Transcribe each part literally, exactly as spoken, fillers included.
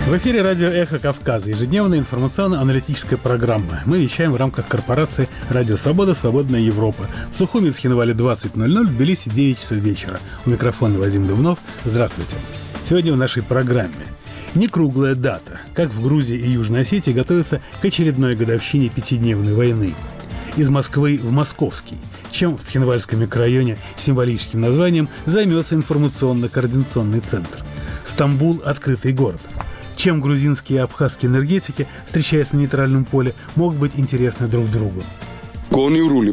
В эфире радио «Эхо Кавказа», ежедневная информационно-аналитическая программа. Мы вещаем в рамках корпорации «Радио Свобода. Свободная Европа». В Сухуми, Цхинвале двадцать ноль ноль, в Тбилиси девять часов вечера. У микрофона Вадим Дубнов. Здравствуйте. Сегодня в нашей программе некруглая дата. Как в Грузии и Южной Осетии готовятся к очередной годовщине пятидневной войны. Из Москвы в Московский. Чем в Цхинвальском микрорайоне символическим названием займется информационно-координационный центр. Стамбул – открытый город. Чем грузинские и абхазские энергетики, встречаясь на нейтральном поле, могут быть интересны друг другу. Мы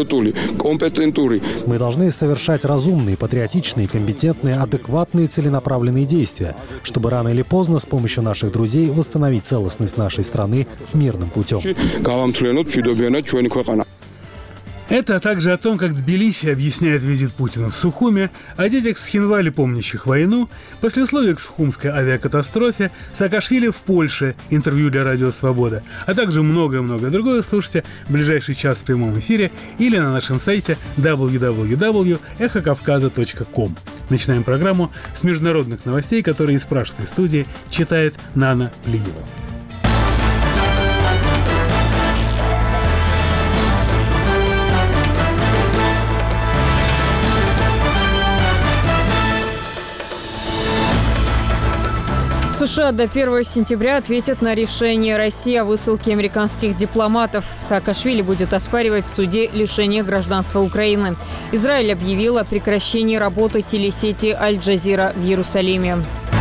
должны совершать разумные, патриотичные, компетентные, адекватные, целенаправленные действия, чтобы рано или поздно с помощью наших друзей восстановить целостность нашей страны мирным путем. Это, а также о том, как Тбилиси объясняет визит Путина в Сухуми, о детях с Цхинвали, помнящих войну, послесловие к сухумской авиакатастрофе, Саакашвили в Польше, интервью для Радио Свобода, а также многое-многое другое слушайте в ближайший час в прямом эфире или на нашем сайте дабл ю дабл ю дабл ю точка эхо кавказа точка ком. Начинаем программу с международных новостей, которые из пражской студии читает Нана Плиева. США до первого сентября ответят на решение России о высылке американских дипломатов. Саакашвили будет оспаривать в суде лишение гражданства Украины. Израиль объявил о прекращении работы телесети «Аль-Джазира» в Иерусалиме.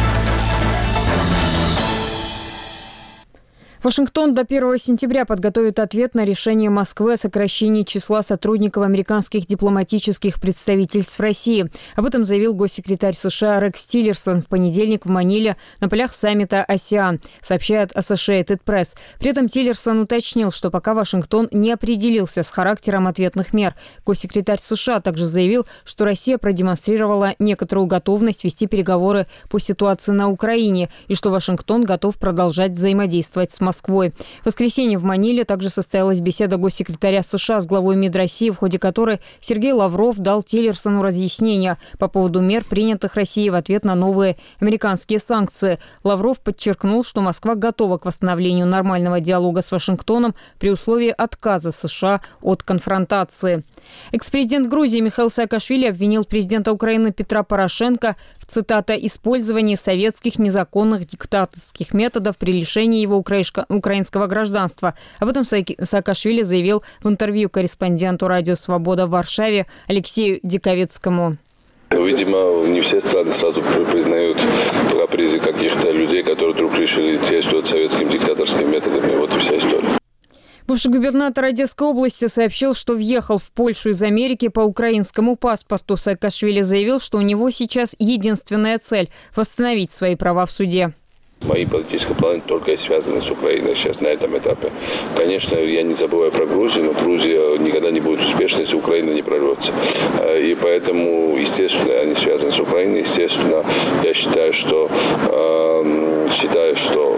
Вашингтон до первого сентября подготовит ответ на решение Москвы о сокращении числа сотрудников американских дипломатических представительств в России. Об этом заявил госсекретарь США Рекс Тиллерсон в понедельник в Маниле на полях саммита «АСЕАН», сообщает Associated Press. При этом Тиллерсон уточнил, что пока Вашингтон не определился с характером ответных мер. Госсекретарь США также заявил, что Россия продемонстрировала некоторую готовность вести переговоры по ситуации на Украине и что Вашингтон готов продолжать взаимодействовать с Москвой. Москвой. В воскресенье в Маниле также состоялась беседа госсекретаря США с главой МИД России, в ходе которой Сергей Лавров дал Тиллерсону разъяснения по поводу мер, принятых Россией в ответ на новые американские санкции. Лавров подчеркнул, что Москва готова к восстановлению нормального диалога с Вашингтоном при условии отказа США от конфронтации. Экс-президент Грузии Михаил Саакашвили обвинил президента Украины Петра Порошенко в, цитата, «использовании советских незаконных диктаторских методов при лишении его украинского гражданства». Об этом Саакашвили заявил в интервью корреспонденту «Радио Свобода» в Варшаве Алексею Диковецкому. Видимо, не все страны сразу признают капризы каких-то людей, которые вдруг решили действовать советскими диктаторскими методами. Вот и вся история. Бывший губернатор Одесской области сообщил, что въехал в Польшу из Америки по украинскому паспорту. Саакашвили заявил, что у него сейчас единственная цель – восстановить свои права в суде. Мои политические планы только связаны с Украиной сейчас на этом этапе. Конечно, я не забываю про Грузию, но Грузия никогда не будет успешной, если Украина не прорвется. И поэтому, естественно, они связаны с Украиной. Естественно, я считаю, что, э, считаю, что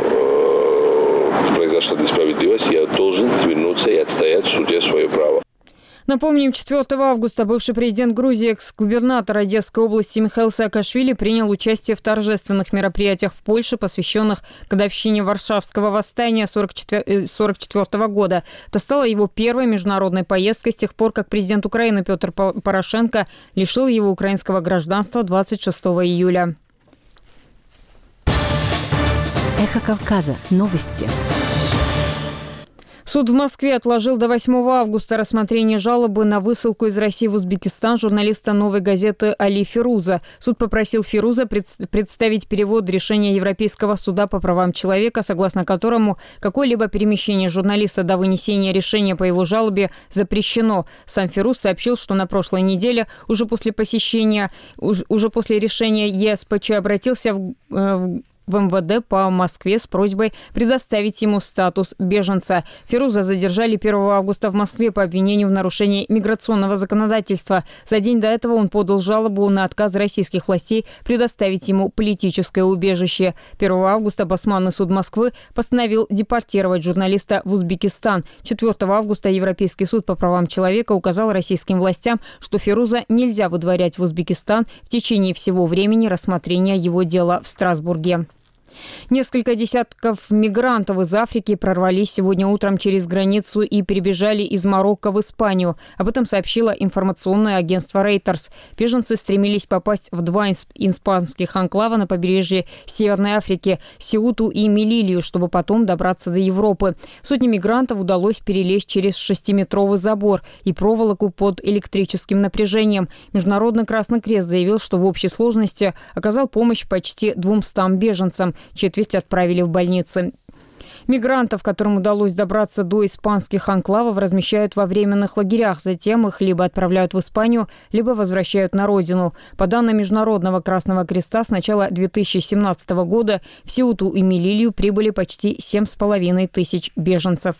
э, произошла несправедливость. Я должен вернуться и отстоять в суде свое право. Напомним, четвёртого августа бывший президент Грузии, экс-губернатор Одесской области Михаил Саакашвили принял участие в торжественных мероприятиях в Польше, посвященных годовщине Варшавского восстания сорок четвёртого года. Это стало его первой международной поездкой с тех пор, как президент Украины Петр Порошенко лишил его украинского гражданства двадцать шестого июля. Эхо Кавказа. Новости. Суд в Москве отложил до восьмого августа рассмотрение жалобы на высылку из России в Узбекистан журналиста «Новой газеты» Али Фируза. Суд попросил Фируза представить перевод решения Европейского суда по правам человека, согласно которому какое-либо перемещение журналиста до вынесения решения по его жалобе запрещено. Сам Фируз сообщил, что на прошлой неделе, уже после посещения, уже после решения ЕСПЧ обратился в, в в эм вэ дэ по Москве с просьбой предоставить ему статус беженца. Фируза задержали первого августа в Москве по обвинению в нарушении миграционного законодательства. За день до этого он подал жалобу на отказ российских властей предоставить ему политическое убежище. первого августа Басманный суд Москвы постановил депортировать журналиста в Узбекистан. четвёртого августа Европейский суд по правам человека указал российским властям, что Фируза нельзя выдворять в Узбекистан в течение всего времени рассмотрения его дела в Страсбурге. Несколько десятков мигрантов из Африки прорвались сегодня утром через границу и перебежали из Марокко в Испанию. Об этом сообщило информационное агентство Reuters. Беженцы стремились попасть в два испанских анклава на побережье Северной Африки – Сеуту и Мелилию, чтобы потом добраться до Европы. Сотни мигрантов удалось перелезть через шестиметровый забор и проволоку под электрическим напряжением. Международный Красный Крест заявил, что в общей сложности оказал помощь почти двумстам беженцам. Четверть отправили в больницы. Мигрантов, которым удалось добраться до испанских анклавов, размещают во временных лагерях. Затем их либо отправляют в Испанию, либо возвращают на родину. По данным Международного Красного Креста, с начала две тысячи семнадцатого года в Сеуту и Мелилию прибыли почти семь с половиной тысяч беженцев.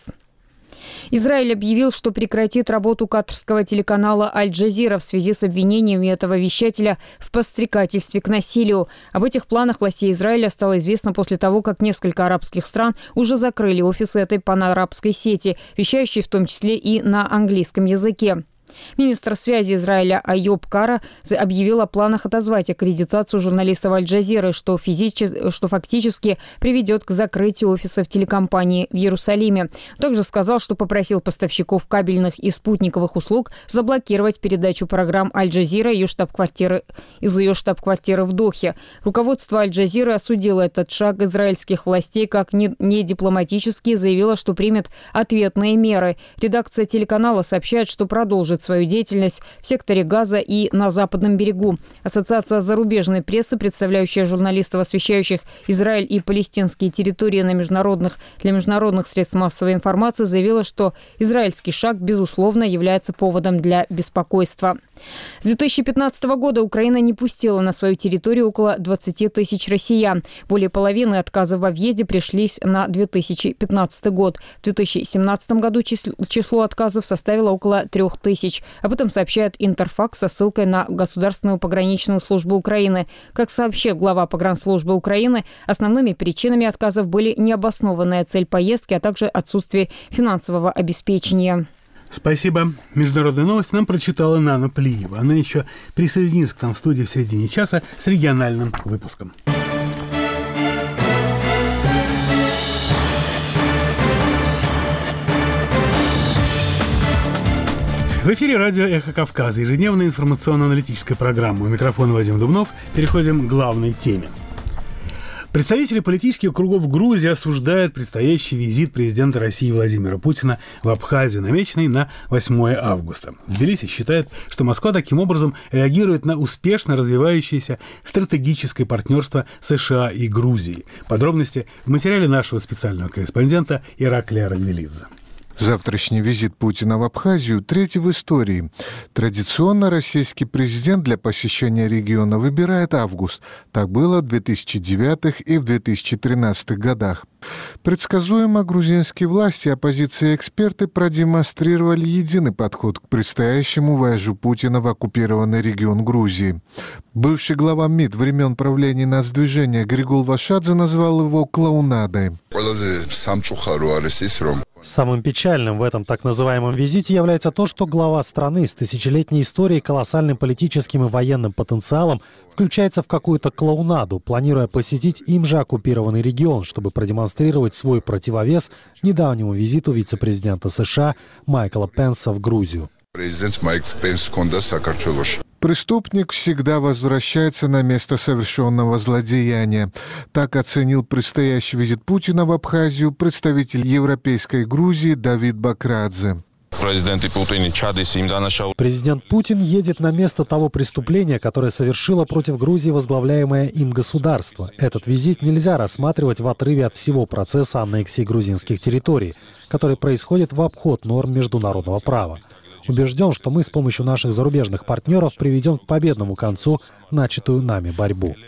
Израиль объявил, что прекратит работу катарского телеканала «Аль-Джазира» в связи с обвинениями этого вещателя в подстрекательстве к насилию. Об этих планах властей Израиля стало известно после того, как несколько арабских стран уже закрыли офисы этой панарабской сети, вещающей в том числе и на английском языке. Министр связи Израиля Айоб Кара объявил о планах отозвать аккредитацию журналистов Аль-Джазиры, что, физически, что фактически приведет к закрытию офисов телекомпании в Иерусалиме. Также сказал, что попросил поставщиков кабельных и спутниковых услуг заблокировать передачу программ Аль-Джазира ее штаб-квартиры, из ее штаб-квартиры в Дохе. Руководство Аль-Джазиры осудило этот шаг израильских властей как недипломатический и заявило, что примет ответные меры. Редакция телеканала сообщает, что продолжит свою деятельность в секторе Газа и на Западном берегу. Ассоциация зарубежной прессы, представляющая журналистов, освещающих Израиль и палестинские территории на международных, для международных средств массовой информации, заявила, что израильский шаг, безусловно, является поводом для беспокойства. С две тысячи пятнадцатого года Украина не пустила на свою территорию около двадцати тысяч россиян. Более половины отказов во въезде пришлись на две тысячи пятнадцатый год. В две тысячи семнадцатом году число отказов составило около трех тысяч. Об этом сообщает Интерфакс со ссылкой на Государственную пограничную службу Украины. Как сообщил глава погранслужбы Украины, основными причинами отказов были необоснованная цель поездки, а также отсутствие финансового обеспечения. Спасибо. Международные новости нам прочитала Нана Плиева. Она еще присоединится к нам в студии в середине часа с региональным выпуском. В эфире радио «Эхо Кавказа», ежедневная информационно-аналитическая программа. У микрофона Вадим Дубнов. Переходим к главной теме. Представители политических кругов Грузии осуждают предстоящий визит президента России Владимира Путина в Абхазию, намеченный на восьмое августа. Тбилиси считает, что Москва таким образом реагирует на успешно развивающееся стратегическое партнерство США и Грузии. Подробности в материале нашего специального корреспондента Ираклия Рагвелидзе. Завтрашний визит Путина в Абхазию третий в истории. Традиционно российский президент для посещения региона выбирает август. Так было в две тысячи девятом и в две тысячи тринадцатом годах. Предсказуемо грузинские власти и оппозиция и эксперты продемонстрировали единый подход к предстоящему вояжу Путина в оккупированный регион Грузии. Бывший глава МИД времен правления нацдвижения Григол Вашадзе назвал его клоунадой. Самым печальным в этом так называемом визите является то, что глава страны с тысячелетней историей, колоссальным политическим и военным потенциалом включается в какую-то клоунаду, планируя посетить им же оккупированный регион, чтобы продемонстрировать свой противовес недавнему визиту вице-президента США Майкла Пенса в Грузию. Преступник всегда возвращается на место совершенного злодеяния. Так оценил предстоящий визит Путина в Абхазию представитель европейской Грузии Давид Бакрадзе. Президент Путин едет на место того преступления, которое совершило против Грузии возглавляемое им государство. Этот визит нельзя рассматривать в отрыве от всего процесса аннексии грузинских территорий, который происходит в обход норм международного права. Убежден, что мы с помощью наших зарубежных партнеров приведем к победному концу начатую нами борьбу.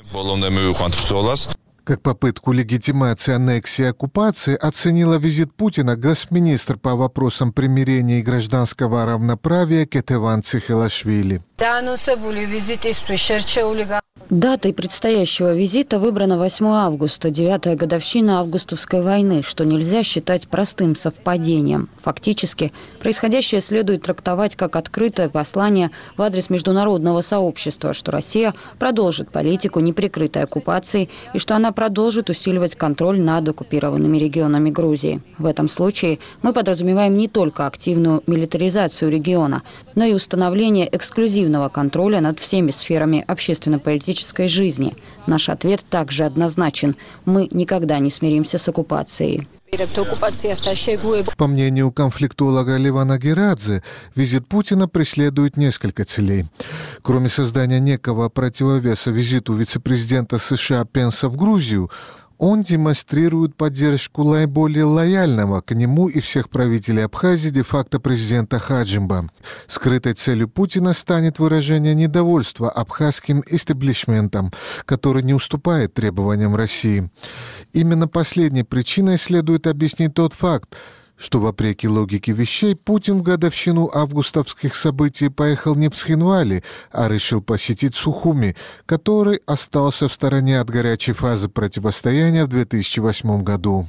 Как попытку легитимации аннексии и оккупации оценила визит Путина госминистр по вопросам примирения и гражданского равноправия Кетеван Цихелашвили. Датой предстоящего визита выбрано восьмое августа, девятая годовщина августовской войны, что нельзя считать простым совпадением. Фактически, происходящее следует трактовать как открытое послание в адрес международного сообщества, что Россия продолжит политику неприкрытой оккупации и что она продолжит усиливать контроль над оккупированными регионами Грузии. В этом случае мы подразумеваем не только активную милитаризацию региона, но и установление эксклюзивного контроля над всеми сферами общественно-политической жизни. Наш ответ также однозначен. Мы никогда не смиримся с оккупацией. По мнению конфликтолога Левана Герадзе, визит Путина преследует несколько целей. Кроме создания некого противовеса визиту вице-президента США Пенса в Грузию, он демонстрирует поддержку наиболее лояльного к нему и всех правителей Абхазии де-факто президента Хаджимба. Скрытой целью Путина станет выражение недовольства абхазским истеблишментом, который не уступает требованиям России. Именно последней причиной следует объяснить тот факт, что, вопреки логике вещей, Путин в годовщину августовских событий поехал не в Цхинвали, а решил посетить Сухуми, который остался в стороне от горячей фазы противостояния в две тысячи восьмом году.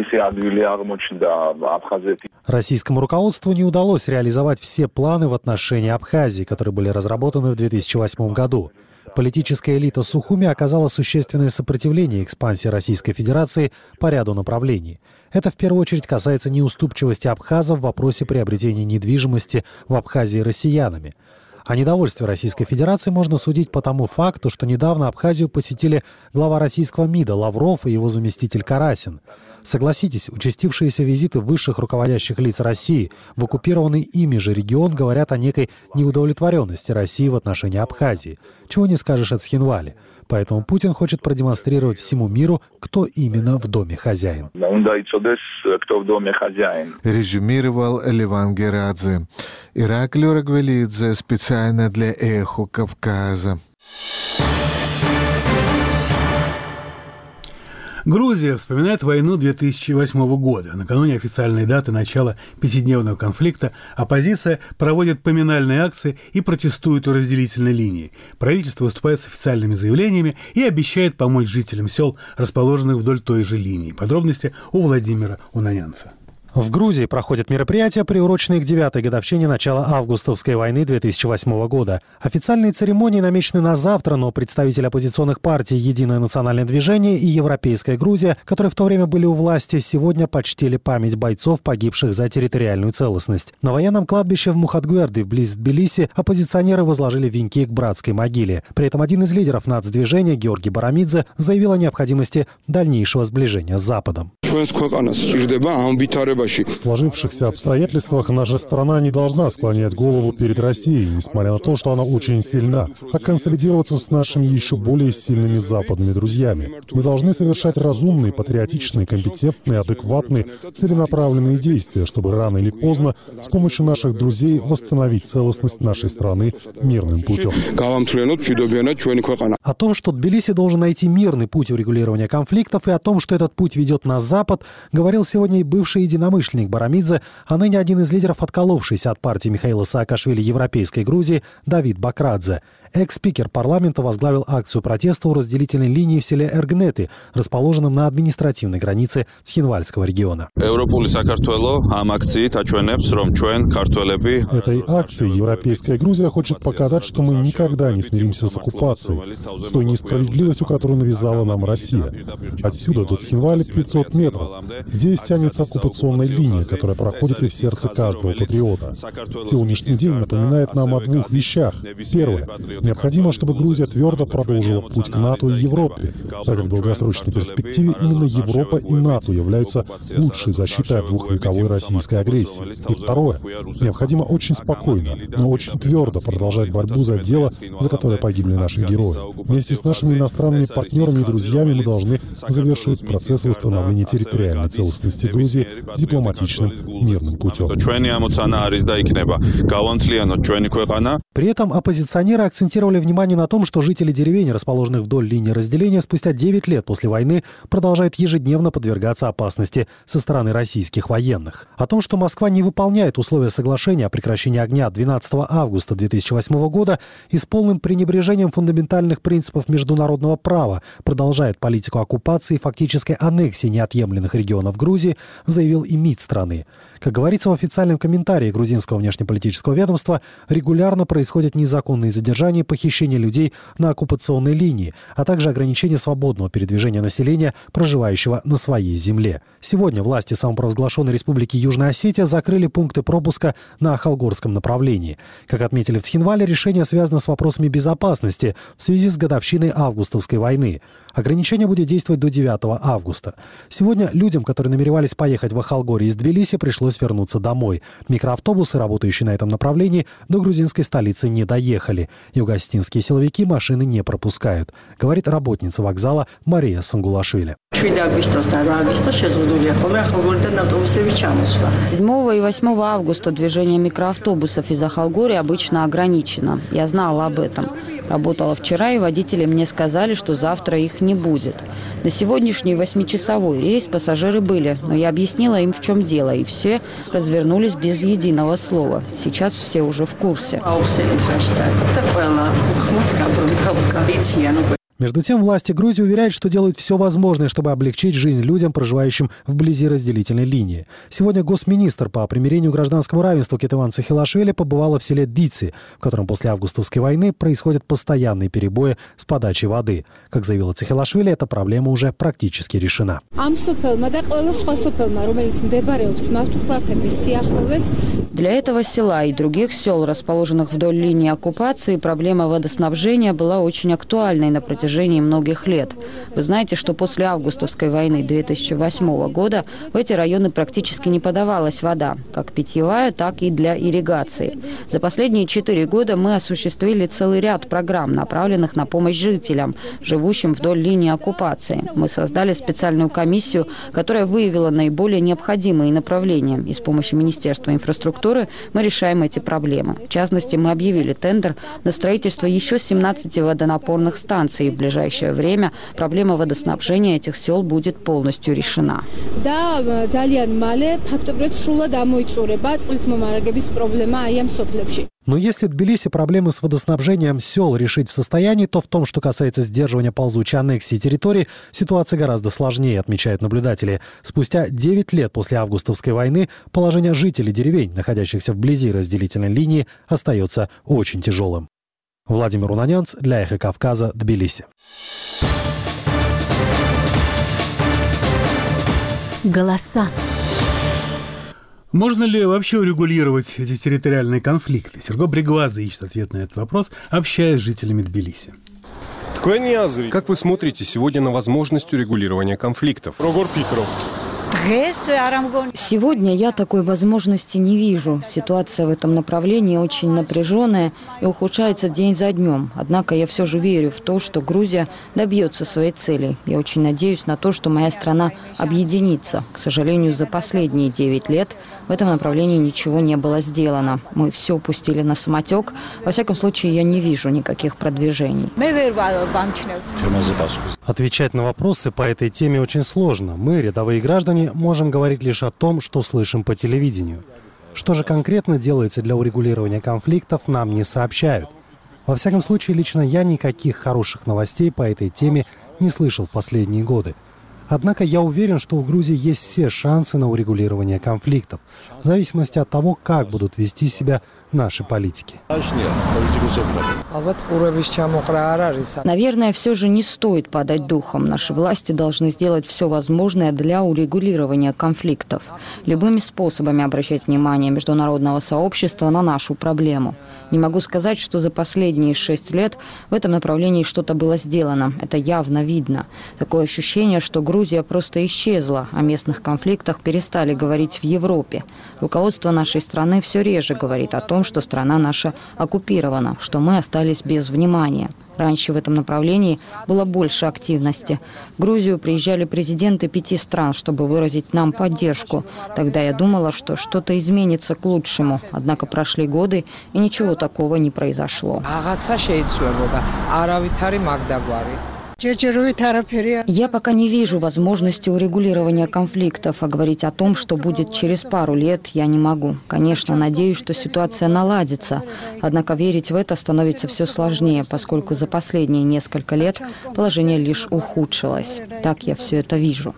Российскому руководству не удалось реализовать все планы в отношении Абхазии, которые были разработаны в две тысячи восьмом году. Политическая элита Сухуми оказала существенное сопротивление экспансии Российской Федерации по ряду направлений. Это в первую очередь касается неуступчивости абхазов в вопросе приобретения недвижимости в Абхазии россиянами. О недовольстве Российской Федерации можно судить по тому факту, что недавно Абхазию посетили глава российского МИДа Лавров и его заместитель Карасин. Согласитесь, участившиеся визиты высших руководящих лиц России в оккупированный ими же регион говорят о некой неудовлетворенности России в отношении Абхазии. Чего не скажешь о Цхинвале. Поэтому Путин хочет продемонстрировать всему миру, кто именно в доме хозяин. Резюмировал Леван Герадзе. Ираклий Рагвелидзе специально для «Эхо Кавказа». Грузия вспоминает войну две тысячи восьмого года. Накануне официальной даты начала пятидневного конфликта оппозиция проводит поминальные акции и протестует у разделительной линии. Правительство выступает с официальными заявлениями и обещает помочь жителям сел, расположенных вдоль той же линии. Подробности у Владимира Унанянца. В Грузии проходят мероприятия, приуроченные к девятой годовщине начала августовской войны две тысячи восьмого года. Официальные церемонии намечены на завтра, но представители оппозиционных партий «Единое национальное движение» и «Европейская Грузия», которые в то время были у власти, сегодня почтили память бойцов, погибших за территориальную целостность. На военном кладбище в Мухатгверди, вблизи Тбилиси, оппозиционеры возложили венки к братской могиле. При этом один из лидеров нацдвижения, Георгий Барамидзе, заявил о необходимости дальнейшего сближения с Западом. В сложившихся обстоятельствах наша страна не должна склонять голову перед Россией, несмотря на то, что она очень сильна, а консолидироваться с нашими еще более сильными западными друзьями. Мы должны совершать разумные, патриотичные, компетентные, адекватные, целенаправленные действия, чтобы рано или поздно с помощью наших друзей восстановить целостность нашей страны мирным путем. О том, что Тбилиси должен найти мирный путь урегулирования конфликтов, и о том, что этот путь ведет на Запад, говорил сегодня и бывший единомышленник Барамидзе, а ныне один из лидеров отколовшейся от партии Михаила Саакашвили Европейской Грузии Давид Бакрадзе. Экс-спикер парламента возглавил акцию протеста у разделительной линии в селе Эргнеты, расположенном на административной границе Цхинвальского региона. Этой акцией Европейская Грузия хочет показать, что мы никогда не смиримся с оккупацией, с той несправедливостью, которую навязала нам Россия. Отсюда до Цхинвали пятьсот метров. Здесь тянется оккупационная линия, которая проходит и в сердце каждого патриота. Сегодняшний день напоминает нам о двух вещах. Первое. Необходимо, чтобы Грузия твердо продолжила путь к НАТО и Европе, так как в долгосрочной перспективе именно Европа и НАТО являются лучшей защитой от двухвековой российской агрессии. И второе. Необходимо очень спокойно, но очень твердо продолжать борьбу за дело, за которое погибли наши герои. Вместе с нашими иностранными партнерами и друзьями мы должны завершить процесс восстановления территории территориальной целостности Грузии дипломатичным мирным путем. При этом оппозиционеры акцентировали внимание на том, что жители деревень, расположенных вдоль линии разделения, спустя девять лет после войны продолжают ежедневно подвергаться опасности со стороны российских военных. О том, что Москва не выполняет условия соглашения о прекращении огня двенадцатого августа две тысячи восьмого года и с полным пренебрежением фундаментальных принципов международного права продолжает политику оккупации и фактической аннексии неотъемлемых регионов Грузии, заявил и МИД страны. Как говорится в официальном комментарии грузинского внешнеполитического ведомства, регулярно происходят незаконные задержания и похищения людей на оккупационной линии, а также ограничение свободного передвижения населения, проживающего на своей земле. Сегодня власти самопровозглашенной Республики Южная Осетия закрыли пункты пропуска на Халгорском направлении. Как отметили в Цхинвале, решение связано с вопросами безопасности в связи с годовщиной августовской войны. Ограничение будет действовать до девятого августа. Сегодня людям, которые намеревались поехать в Ахалгори из Тбилиси, пришлось вернуться домой. Микроавтобусы, работающие на этом направлении, до грузинской столицы не доехали. Юго-осетинские силовики машины не пропускают, говорит работница вокзала Мария Сангулашвили. седьмого и восьмого августа движение микроавтобусов из Ахалгори обычно ограничено. Я знала об этом. Работала вчера, и водители мне сказали, что завтра их не будет. На сегодняшний восьмичасовой рейс пассажиры были, но я объяснила им, в чем дело, и все развернулись без единого слова. Сейчас все уже в курсе. Между тем, власти Грузии уверяют, что делают все возможное, чтобы облегчить жизнь людям, проживающим вблизи разделительной линии. Сегодня госминистр по примирению и гражданскому равенству Кетеван Цахилашвили побывала в селе Дици, в котором после августовской войны происходят постоянные перебои с подачей воды. Как заявила Цахилашвили, эта проблема уже практически решена. Для этого села и других сел, расположенных вдоль линии оккупации, проблема водоснабжения была очень актуальной на протяжении многих лет. Вы знаете, что после августовской войны две тысячи восьмого года в эти районы практически не подавалась вода, как питьевая, так и для ирригации. За последние четыре года мы осуществили целый ряд программ, направленных на помощь жителям, живущим вдоль линии оккупации. Мы создали специальную комиссию, которая выявила наиболее необходимые направления, и с помощью Министерства инфраструктуры мы решаем эти проблемы. В частности, мы объявили тендер на строительство еще семнадцати водонапорных станций. В ближайшее время проблема водоснабжения этих сел будет полностью решена. Но если Тбилиси проблемы с водоснабжением сел решить в состоянии, то в том, что касается сдерживания ползучей аннексии территорий, ситуация гораздо сложнее, отмечают наблюдатели. Спустя девять лет после августовской войны положение жителей деревень, находящихся вблизи разделительной линии, остается очень тяжелым. Владимир Унанянц для «Эхо Кавказа», Тбилиси. Голоса. Можно ли вообще урегулировать эти территориальные конфликты? Серго Бригвадзе ищет ответ на этот вопрос, общаясь с жителями Тбилиси. Как вы смотрите сегодня на возможность урегулирования конфликтов? Сегодня я такой возможности не вижу. Ситуация в этом направлении очень напряженная и ухудшается день за днем. Однако я все же верю в то, что Грузия добьется своей цели. Я очень надеюсь на то, что моя страна объединится. К сожалению, за последние девять лет в этом направлении ничего не было сделано. Мы все пустили на самотек. Во всяком случае, я не вижу никаких продвижений. Отвечать на вопросы по этой теме очень сложно. Мы, рядовые граждане, можем говорить лишь о том, что слышим по телевидению. Что же конкретно делается для урегулирования конфликтов, нам не сообщают. Во всяком случае, лично я никаких хороших новостей по этой теме не слышал в последние годы. Однако я уверен, что у Грузии есть все шансы на урегулирование конфликтов, в зависимости от того, как будут вести себя наши политики. Наверное, все же не стоит падать духом. Наши власти должны сделать все возможное для урегулирования конфликтов. Любыми способами обращать внимание международного сообщества на нашу проблему. Не могу сказать, что за последние шесть лет в этом направлении что-то было сделано. Это явно видно. Такое ощущение, что Грузия просто исчезла. О местных конфликтах перестали говорить в Европе. Руководство нашей страны все реже говорит о том, что страна наша оккупирована, что мы остались без внимания. Раньше в этом направлении было больше активности. В Грузию приезжали президенты пяти стран, чтобы выразить нам поддержку. Тогда я думала, что что-то изменится к лучшему. Однако прошли годы, и ничего такого не произошло. Я пока не вижу возможности урегулирования конфликтов, а говорить о том, что будет через пару лет, я не могу. Конечно, надеюсь, что ситуация наладится. Однако верить в это становится все сложнее, поскольку за последние несколько лет положение лишь ухудшилось. Так я все это вижу.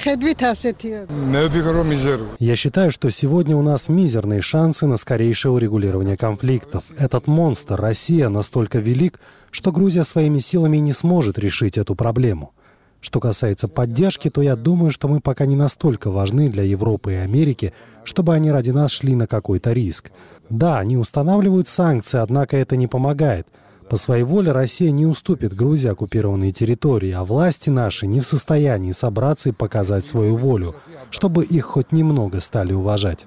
Я считаю, что сегодня у нас мизерные шансы на скорейшее урегулирование конфликтов. Этот монстр, Россия, настолько велик, что Грузия своими силами не сможет решить эту проблему. Что касается поддержки, то я думаю, что мы пока не настолько важны для Европы и Америки, чтобы они ради нас шли на какой-то риск. Да, они устанавливают санкции, однако это не помогает. По своей воле Россия не уступит Грузии оккупированные территории, а власти наши не в состоянии собраться и показать свою волю, чтобы их хоть немного стали уважать.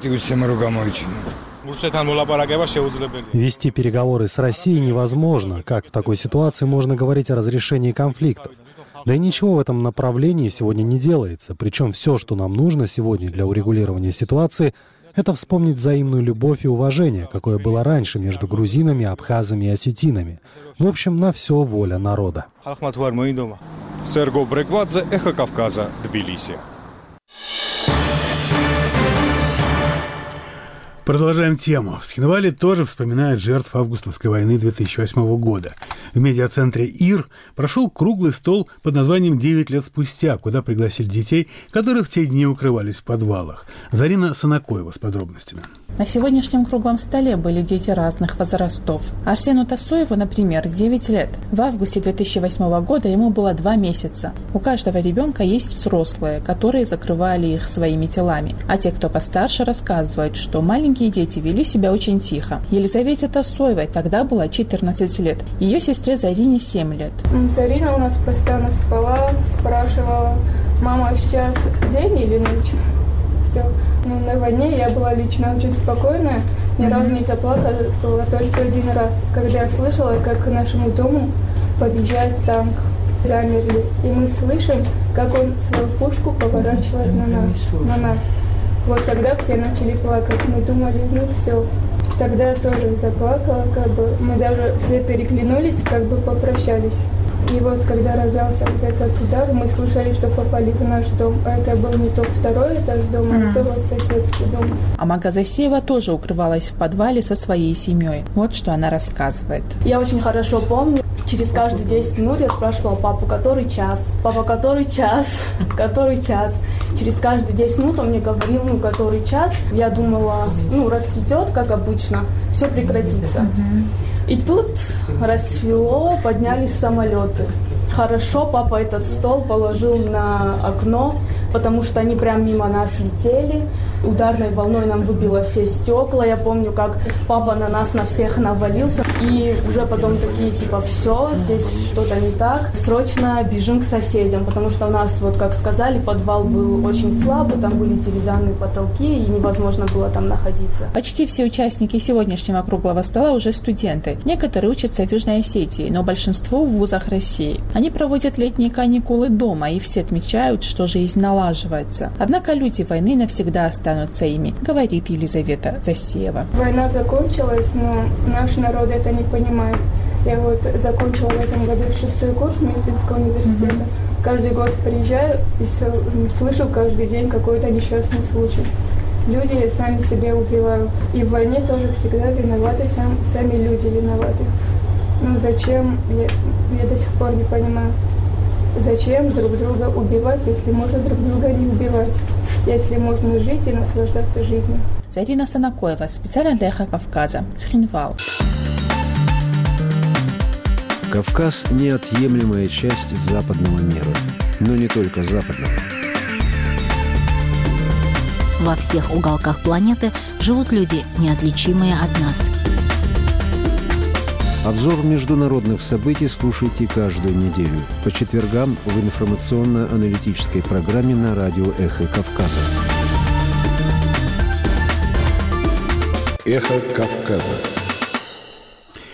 Вести переговоры с Россией невозможно. Как в такой ситуации можно говорить о разрешении конфликтов? Да и ничего в этом направлении сегодня не делается. Причем все, что нам нужно сегодня для урегулирования ситуации, это вспомнить взаимную любовь и уважение, какое было раньше между грузинами, абхазами и осетинами. В общем, на все воля народа. Серго Бреквадзе, Эхо Кавказа, Тбилиси. Продолжаем тему. В Схинвале тоже вспоминают жертв августовской войны две тысячи восьмого года. В медиацентре ИР прошел круглый стол под названием «девять лет спустя», куда пригласили детей, которые в те дни укрывались в подвалах. Зарина Санакоева с подробностями. На сегодняшнем круглом столе были дети разных возрастов. Арсену Тасоеву, например, девять лет. В августе две тысячи восьмого года ему было два месяца. У каждого ребенка есть взрослые, которые закрывали их своими телами. А те, кто постарше, рассказывают, что маленькие дети вели себя очень тихо. Елизавете Тасоевой тогда было четырнадцать лет. Ее сестре Зарине семь лет. Зарина у нас постоянно спала, спрашивала: «Мама, сейчас день или ночь?» Все. Ну, на войне я была лично очень спокойная, ни разу не заплакала только один раз, когда я слышала, как к нашему дому подъезжает танк. Замерли, и мы слышим, как он свою пушку поворачивает на нас. На нас. Вот тогда все начали плакать, мы думали, ну все. Тогда я тоже заплакала, как бы мы даже все переглянулись, как бы попрощались. И вот когда раздался вот этот удар, мы слышали, что попали в наш дом. А это был не то второй этаж дома, mm-hmm. а то вот соседский дом. А Мага Засеева тоже укрывалась в подвале со своей семьей. Вот что она рассказывает. Я очень хорошо помню, через каждые десять минут я спрашивала папу, который час? Папа, который час? Который час? Через каждые десять минут он мне говорил, ну, который час. Я думала, ну, рассветет, как обычно, все прекратится. Mm-hmm. И тут расцвело, поднялись самолеты. Хорошо, папа этот стол положил на окно, потому что они прям мимо нас летели. Ударной волной нам выбило все стекла. Я помню, как папа на нас на всех навалился. И уже потом такие, типа, все, здесь что-то не так. Срочно бежим к соседям, потому что у нас, вот как сказали, подвал был очень слабый, там были деревянные потолки, и невозможно было там находиться. Почти все участники сегодняшнего круглого стола уже студенты. Некоторые учатся в Южной Осетии, но большинство в вузах России. Они проводят летние каникулы дома, и все отмечают, что жизнь налаживается. Однако люди войны навсегда останутся ими, говорит Елизавета Засеева. Война закончилась, но наш народ это не понимает. Я вот закончила в этом году шестой курс медицинского университета. Mm-hmm. Каждый год приезжаю и слышу каждый день какой-то несчастный случай. Люди сами себя убивают. И в войне тоже всегда виноваты сам, сами люди виноваты. Ну зачем, я, я до сих пор не понимаю, зачем друг друга убивать, если можно друг друга не убивать, если можно жить и наслаждаться жизнью. Зарина Санакоева, специально для Эхо Кавказа, Схинвал. Кавказ – неотъемлемая часть западного мира, но не только западного. Во всех уголках планеты живут люди, неотличимые от нас. Обзор международных событий слушайте каждую неделю по четвергам в информационно-аналитической программе на радио «Эхо Кавказа». «Эхо Кавказа».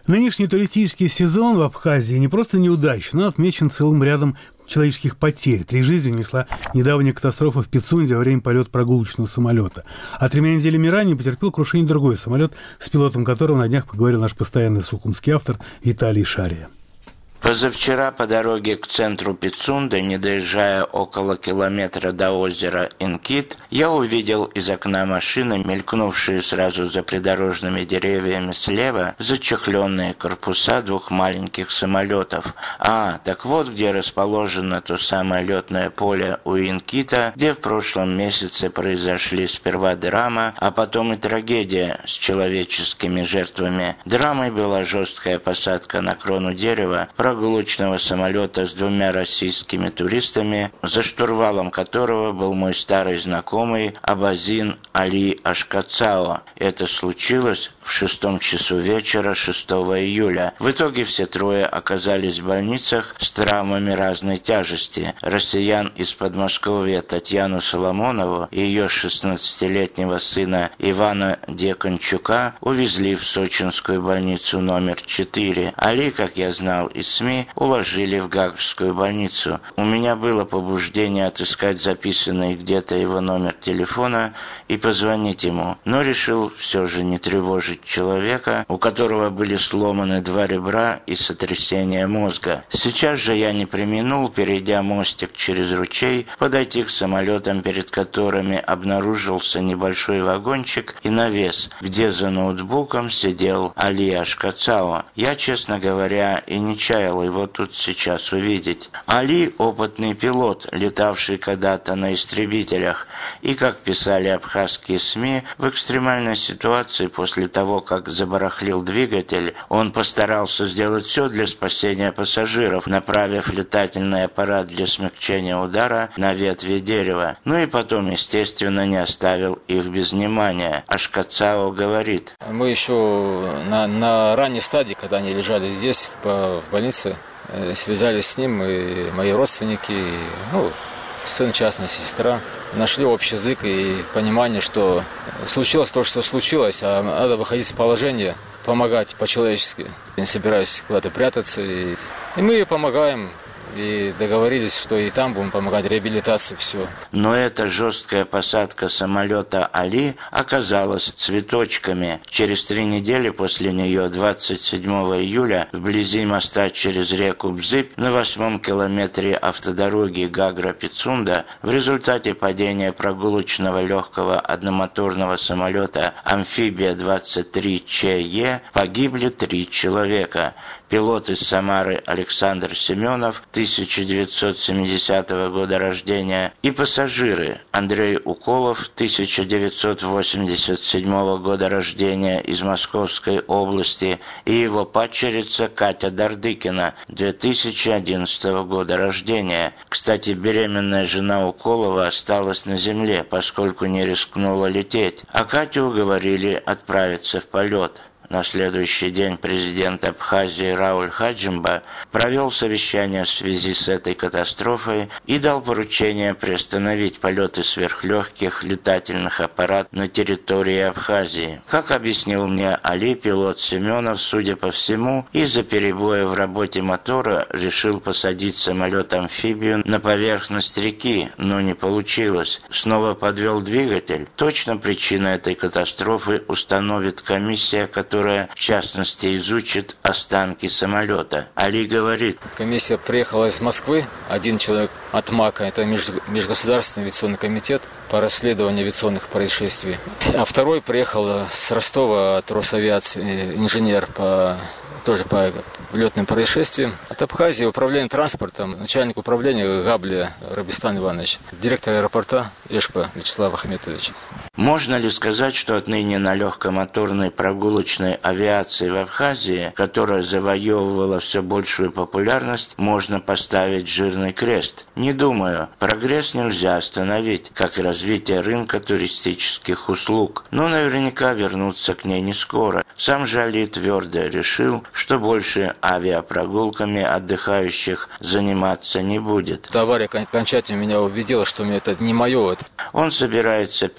Нынешний туристический сезон в Абхазии не просто неудачный, но отмечен целым рядом человеческих потерь. Три жизни унесла недавняя катастрофа в Пицунде во время полета прогулочного самолета. А тремя неделями ранее потерпел крушение другой самолет, с пилотом которого на днях поговорил наш постоянный сухумский автор Виталий Шария. Позавчера по дороге к центру Пицунды, не доезжая около километра до озера Инкит, я увидел из окна машины, мелькнувшие сразу за придорожными деревьями слева, зачехленные корпуса двух маленьких самолетов. А, так вот где расположено то самое летное поле у Инкита, где в прошлом месяце произошли сперва драма, а потом и трагедия с человеческими жертвами. Драмой была жесткая посадка на крону дерева прогулочного самолета с двумя российскими туристами, за штурвалом которого был мой старый знакомый Абазин Али Ашкацао. Это случилось в шестом часу вечера шестого июля. В итоге все трое оказались в больницах с травмами разной тяжести. Россиян из Подмосковья Татьяну Соломонову и ее шестнадцатилетнего сына Ивана Деканчука увезли в сочинскую больницу номер четыре. Али, как я знал из СМИ, уложили в Гаагскую больницу. У меня было побуждение отыскать записанный где-то его номер телефона и позвонить ему, но решил все же не тревожить человека, у которого были сломаны два ребра и сотрясение мозга. Сейчас же я не преминул, перейдя мостик через ручей, подойти к самолетам, перед которыми обнаружился небольшой вагончик и навес, где за ноутбуком сидел Али Ашкацао. Я, честно говоря, и не чаял его тут сейчас увидеть. Али – опытный пилот, летавший когда-то на истребителях, и, как писали абхазские СМИ, в экстремальной ситуации после того, как забарахлил двигатель, он постарался сделать все для спасения пассажиров, направив летательный аппарат для смягчения удара на ветви дерева. Ну и потом, естественно, не оставил их без внимания. Ашкацао говорит: мы еще на, на ранней стадии, когда они лежали здесь, в больнице, связались с ним, и мои родственники, и, ну, сын, частная сестра, нашли общий язык и понимание, что случилось то, что случилось, а надо выходить из положения, помогать по-человечески. Я не собираюсь куда-то прятаться, и, и мы помогаем. И договорились, что и там будем помогать реабилитации, все. Но эта жесткая посадка самолета Али оказалась цветочками. Через три недели после нее, двадцать седьмого июля, вблизи моста через реку Бзыбь, на восьмом километре автодороги Гагра-Пицунда, в результате падения прогулочного легкого одномоторного самолета «Амфибия двадцать три ЧЕ» погибли три человека. Пилот из Самары Александр Семенов, тысяча девятьсот семидесятого года рождения, и пассажиры Андрей Уколов, тысяча девятьсот восемьдесят седьмого года рождения, из Московской области, и его падчерица Катя Дардыкина, две тысячи одиннадцатого года рождения. Кстати, беременная жена Уколова осталась на земле, поскольку не рискнула лететь, а Катю уговорили отправиться в полет. На следующий день президент Абхазии Рауль Хаджимба провел совещание в связи с этой катастрофой и дал поручение приостановить полеты сверхлегких летательных аппаратов на территории Абхазии. Как объяснил мне Али, пилот Семенов, судя по всему, из-за перебоя в работе мотора решил посадить самолет-амфибию на поверхность реки, но не получилось. Снова подвел двигатель. Точно причину этой катастрофы установит комиссия, которая которая, в частности, изучит останки самолета. Али говорит: комиссия приехала из Москвы, один человек от МАКа, это Межгосударственный авиационный комитет по расследованию авиационных происшествий, а второй приехал с Ростова от Росавиации, инженер по тоже по летным происшествиям. От Абхазии управление транспортом, начальник управления Габли Рабистан Иванович, директор аэропорта Эшпа Вячеслав Ахметович. Можно ли сказать, что отныне на легкомоторной прогулочной авиации в Абхазии, которая завоевывала все большую популярность, можно поставить жирный крест? Не думаю. Прогресс нельзя остановить, как и развитие рынка туристических услуг. Но наверняка вернуться к ней не скоро. Сам же Али твердо решил, что больше авиапрогулками отдыхающих заниматься не будет. Авария окончательно меня убедила, что мне это не мое. Он собирается переориентироваться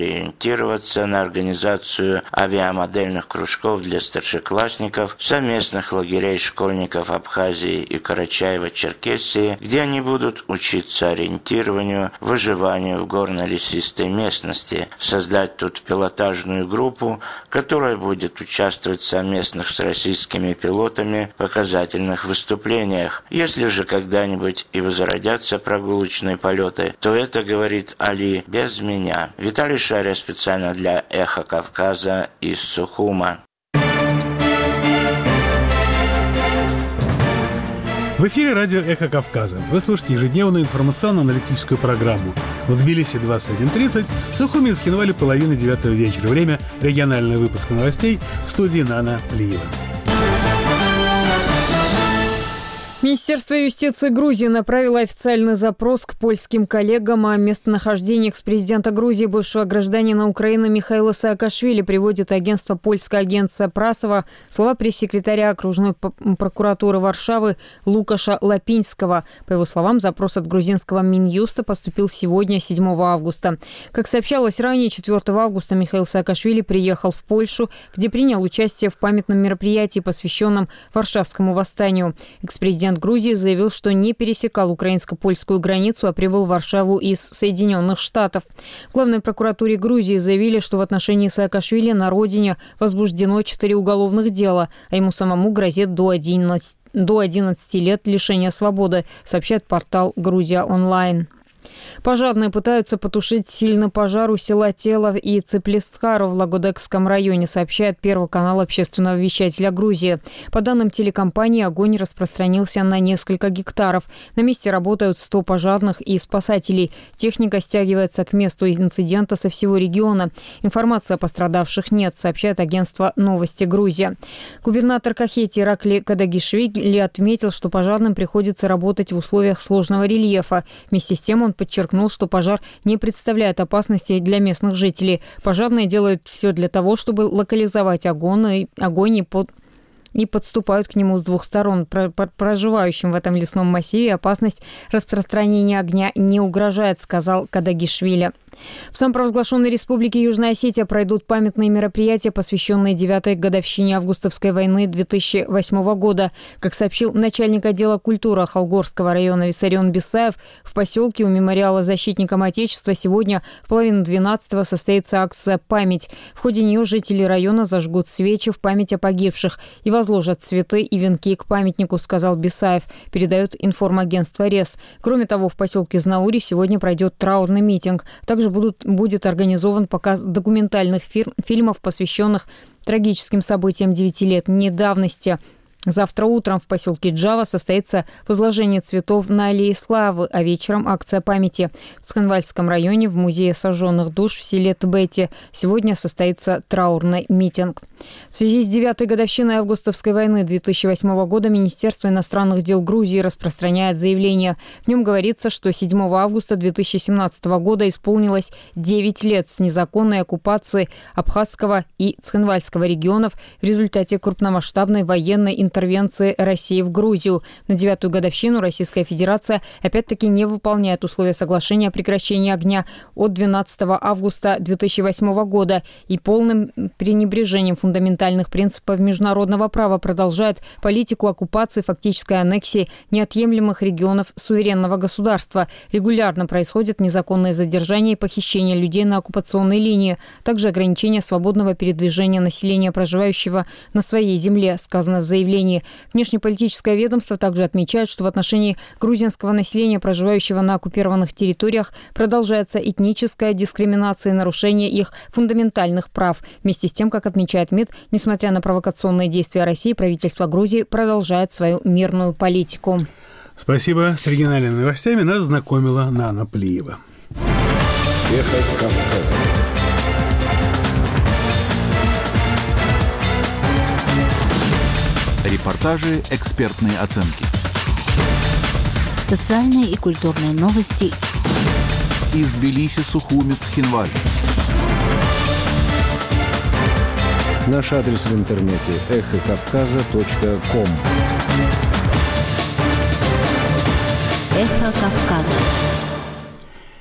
ориентироваться на организацию авиамодельных кружков для старшеклассников, совместных лагерей школьников Абхазии и Карачаево-Черкесии, где они будут учиться ориентированию, выживанию в горно-лесистой местности, создать тут пилотажную группу, которая будет участвовать в совместных с российскими пилотами показательных выступлениях. Если же когда-нибудь и возродятся прогулочные полеты, то это, говорит Али, без меня. Виталий Шария специально для «Эхо Кавказа» из Сухума. В эфире радио «Эхо Кавказа». Вы слушаете ежедневную информационно-аналитическую программу. В Тбилиси двадцать один тридцать, в Сухуми и Цхинвале половина девятого вечера. Время регионального выпуска новостей в студии Нана Плиева. Министерство юстиции Грузии направило официальный запрос к польским коллегам о местонахождении экс-президента Грузии, бывшего гражданина Украины Михаила Саакашвили, приводит агентство «Польское агентство Прасова» слова пресс-секретаря окружной прокуратуры Варшавы Лукаша Лапинского. По его словам, запрос от грузинского Минюста поступил сегодня, седьмого августа. Как сообщалось ранее, четвёртого августа Михаил Саакашвили приехал в Польшу, где принял участие в памятном мероприятии, посвященном Варшавскому восстанию. Экс-президент Грузии заявил, что не пересекал украинско-польскую границу, а прибыл в Варшаву из Соединенных Штатов. В Главной прокуратуре Грузии заявили, что в отношении Саакашвили на родине возбуждено четыре уголовных дела, а ему самому грозит до одиннадцати, до одиннадцати лет лишения свободы, сообщает портал «Грузия онлайн». Пожарные пытаются потушить сильный пожар у села Телов и Цеплесткару в Лагодекском районе, сообщает Первый канал общественного вещателя Грузии. По данным телекомпании, огонь распространился на несколько гектаров. На месте работают сто пожарных и спасателей. Техника стягивается к месту инцидента со всего региона. Информации о пострадавших нет, сообщает агентство «Новости Грузия». Губернатор Кахети Иракли Кадагишвили отметил, что пожарным приходится работать в условиях сложного рельефа. Вместе с тем он подчеркнул, что пожар не представляет опасности для местных жителей. Пожарные делают все для того, чтобы локализовать огонь, огонь и, под... и подступают к нему с двух сторон. Проживающим в этом лесном массиве опасность распространения огня не угрожает, сказал Кадагишвили. В самопровозглашенной республике Южная Осетия пройдут памятные мероприятия, посвященные девятой годовщине августовской войны две тысячи восьмого года. Как сообщил начальник отдела культуры Халгорского района Виссарион Бесаев, в поселке у мемориала защитникам Отечества сегодня в половину двенадцатого состоится акция «Память». В ходе нее жители района зажгут свечи в память о погибших и возложат цветы и венки к памятнику, сказал Бесаев, передает информагентство РЕС. Кроме того, в поселке Знаури сегодня пройдет траурный митинг. Также будут, будет организован показ документальных фир, фильмов, посвященных трагическим событиям девятилетней давности. Завтра утром в поселке Джава состоится возложение цветов на аллее Славы, а вечером акция памяти. В Цхинвальском районе в музее сожженных душ в селе Тбети сегодня состоится траурный митинг. В связи с девятой годовщиной августовской войны две тысячи восьмого года Министерство иностранных дел Грузии распространяет заявление. В нем говорится, что седьмого августа две тысячи семнадцатого года исполнилось девять лет с незаконной оккупации Абхазского и Цхинвальского регионов в результате крупномасштабной военной интервенции интервенции России в Грузию. На девятую годовщину Российская Федерация опять-таки не выполняет условия соглашения о прекращении огня от двенадцатого августа две тысячи восьмого года и полным пренебрежением фундаментальных принципов международного права продолжает политику оккупации, фактической аннексии неотъемлемых регионов суверенного государства. Регулярно происходят незаконные задержания и похищения людей на оккупационной линии, также ограничение свободного передвижения населения, проживающего на своей земле, сказано в заявлении. Внешнеполитическое ведомство также отмечает, что в отношении грузинского населения, проживающего на оккупированных территориях, продолжается этническая дискриминация и нарушение их фундаментальных прав. Вместе с тем, как отмечает МИД, несмотря на провокационные действия России, правительство Грузии продолжает свою мирную политику. Спасибо. С региональными новостями нас знакомила Нана Плиева. Эхо Кавказа. Репортажи, экспертные оценки. Социальные и культурные новости. Из Тбилиси, Сухуми, Цхинваль. Наш адрес в интернете эхо кавказа точка ком. Эхо Кавказа.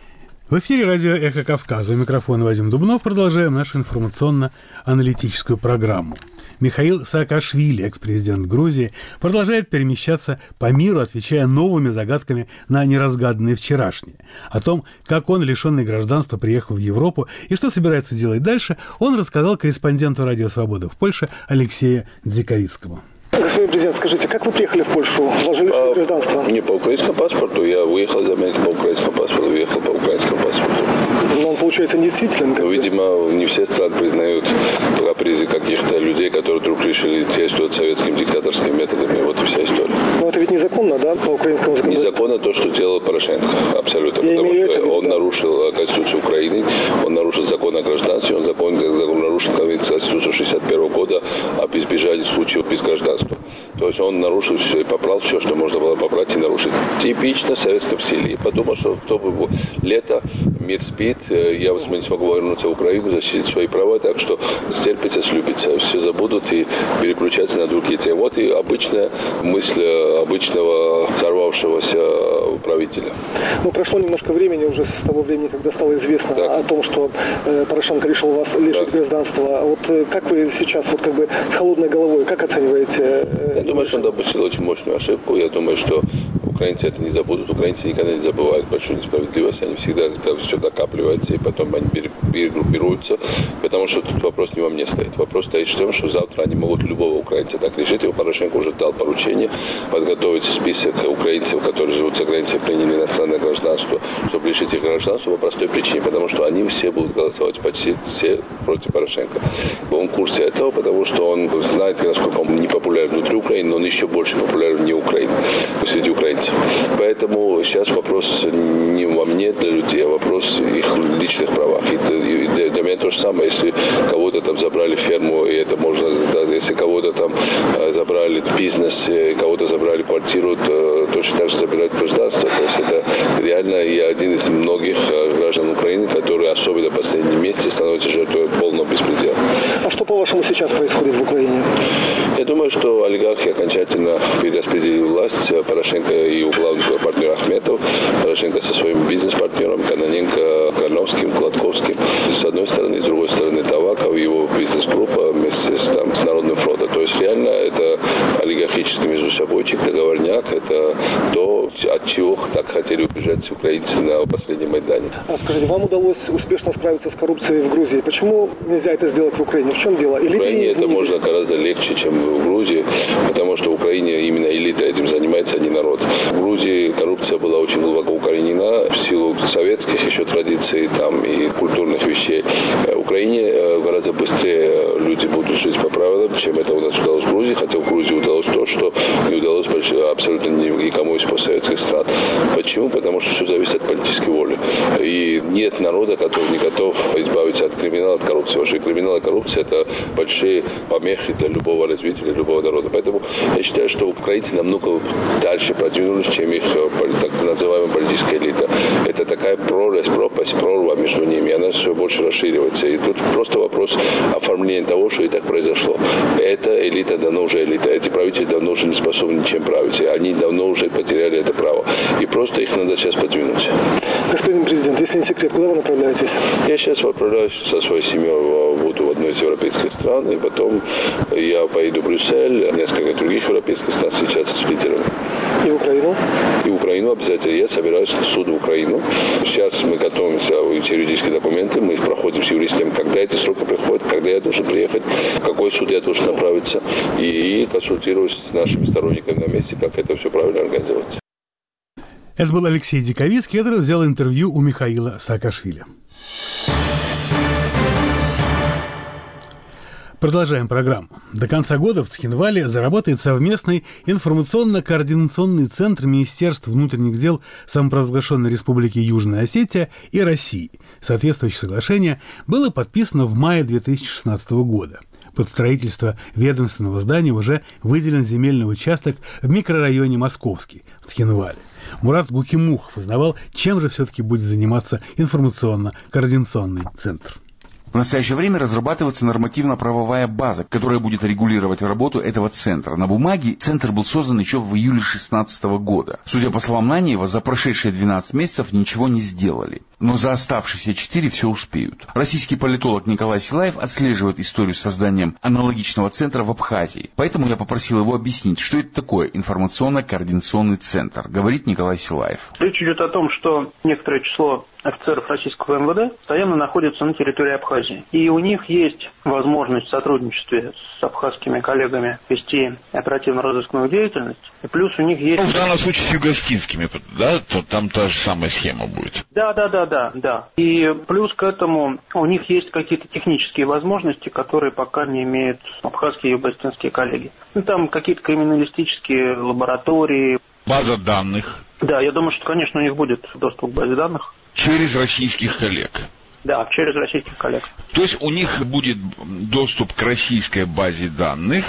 В эфире радио «Эхо Кавказа». У микрофона Вадим Дубнов. Продолжаем нашу информационно-аналитическую программу. Михаил Саакашвили, экс-президент Грузии, продолжает перемещаться по миру, отвечая новыми загадками на неразгаданные вчерашние. О том, как он, лишенный гражданства, приехал в Европу и что собирается делать дальше, он рассказал корреспонденту «Радио Свобода» в Польше Алексею Дзиковицкому. Господин президент, скажите, как вы приехали в Польшу? Вложили а, гражданство? Не по украинскому паспорту. Я выехал из Америки по украинскому паспорту, выехал по украинскому паспорту. Но он, получается, не действителен? Ну, видимо, не все страны признают капризы каких-то людей, которые вдруг решили действовать советскими диктаторскими методами. Вот и вся история. Но это ведь незаконно, да, по украинскому законодательству? Незаконно то, что делал Порошенко. Абсолютно. Я потому что это, он да. нарушил Конституцию Украины, он нарушил закон о гражданстве, он, закон, он нарушил Конституцию шестьдесят первого года об избежании случаев без гражданства. То есть он нарушил все и попрал все, что можно было попрать и нарушить. Типично в советском стиле. И подумал, что кто бы лето, мир спит, я не смогу вернуться в Украину, защитить свои права, так что стерпится, слюбится, все забудут и переключаться на другие темы. Вот и обычная мысль обычного сорвавшегося правителя. Ну, прошло немножко времени уже с того времени, когда стало известно да. о том, что э, Порошенко решил вас лишить да. гражданства. Вот э, как вы сейчас, вот как бы с холодной головой, как оцениваете? Э, Я думаю, что он допустил очень мощную ошибку. Я думаю, что украинцы это не забудут. Украинцы никогда не забывают большую несправедливость. Они всегда там все накапливается, и потом они перегруппируются. Потому что тут вопрос не во мне стоит. Вопрос стоит в том, что завтра они могут любого украинца так решить. И Порошенко уже дал поручение подготовить список украинцев, которые живут за границей, приняли иностранное гражданство, чтобы лишить их гражданства по простой причине. Потому что они все будут голосовать, почти все против Порошенко. Он в курсе этого, потому что он знает, насколько он не популярен внутри Украины, но он еще больше популярен вне Украины, среди украинцев. Поэтому сейчас вопрос не во мне для людей, а вопрос их личных правах. И для меня то же самое, если кого-то там забрали ферму, и это можно, да, если кого-то там забрали бизнес, и кого-то забрали квартиру, то точно так же забирают гражданство. То есть это реально я один из многих граждан Украины, которые особенно в последнем месяце становятся жертвой полного беспредела. А что, по-вашему, сейчас происходит в Украине? Я думаю, что олигархи окончательно перераспределили власть. Порошенко и его главный партнер Ахметов, Порошенко со своим бизнес-партнером Кононенко, Крановским, Кладковским. С одной стороны, с другой стороны Таваков, его бизнес-группа вместе с, там, с Народным фронтом. То есть реально это олигархический междусобойчик, договорняк. Это то, от чего так хотели убежать украинцы на последнем Майдане. А скажите, вам удалось успешно справиться с коррупцией в Грузии. Почему нельзя это сделать в Украине? В чем дело? Элиты в Украине это можно гораздо легче, чем в Грузии, потому что в Украине именно элита этим занимается, а не народ. В Грузии коррупция была очень глубоко укоренена в силу советских еще традиций там, и культурных вещей. В Украине гораздо быстрее люди будут жить по правилам, чем это у нас удалось в Грузии, хотя в Грузии удалось то, что не удалось абсолютно никому из постсоветских стран. Почему? Потому что все зависит от политической воли. И нет народа, который не готов избавиться от криминала, от коррупции. Потому что криминал и коррупция – это большие помехи для любого развития, для любого народа. Поэтому я считаю, что украинцы намного дальше продвинулись, чем их так называемая политическая элита. Это такая прорезь, пропасть, прорва между ними, и она все больше расширивается. И тут просто вопрос оформления того, что и так произошло. Эта элита давно уже элита. Эти правители давно уже не способны ничем править. Они давно уже потеряли это право. И просто их надо сейчас подвинуть. Господин президент, если не секрет, куда вы направляетесь? Я сейчас отправляюсь со своей семьей, буду в одной из европейских стран, и потом я поеду в Брюссель, несколько других европейских стран встречаться с лидерами. И Украину? И Украину обязательно. Я собираюсь в суд в Украину. Сейчас мы готовимся, все юридические документы, мы проходим с юристами, когда эти сроки приходят, когда я должен приехать, в какой суд я должен направиться, и, и консультируюсь с нашими сторонниками на месте, как это все правильно организовать. Это был Алексей Диковицкий, который взял интервью у Михаила Саакашвили. Продолжаем программу. До конца года в Цхинвале заработает совместный информационно-координационный центр Министерств внутренних дел самопровозглашенной Республики Южная Осетия и России. Соответствующее соглашение было подписано в мае две тысячи шестнадцатого года. Под строительство ведомственного здания уже выделен земельный участок в микрорайоне Московский в Цхинвале. Мурат Букимухов узнавал, чем же все-таки будет заниматься информационно-координационный центр. В настоящее время разрабатывается нормативно-правовая база, которая будет регулировать работу этого центра. На бумаге центр был создан еще в июле две тысячи шестнадцатого года. Судя по словам Наниева, за прошедшие двенадцать месяцев ничего не сделали. но за оставшиеся четыре все успеют. Российский политолог Николай Силаев отслеживает историю с созданием аналогичного центра в Абхазии. Поэтому я попросил его объяснить, что это такое информационно-координационный центр. Говорит Николай Силаев. Речь идет о том, что некоторое число офицеров российского эм вэ дэ постоянно находятся на территории Абхазии. И у них есть возможность в сотрудничестве с абхазскими коллегами вести оперативно-розыскную деятельность. И плюс у них есть... Ну, в данном случае с югославскими, да? То там та же самая схема будет. Да, да, да, да, да. И плюс к этому у них есть какие-то технические возможности, которые пока не имеют абхазские и югославские коллеги. Ну, там какие-то криминалистические лаборатории. База данных. Да, я думаю, что, конечно, у них будет доступ к базе данных. Через российских коллег. Да, через российских коллег. То есть у них будет доступ к российской базе данных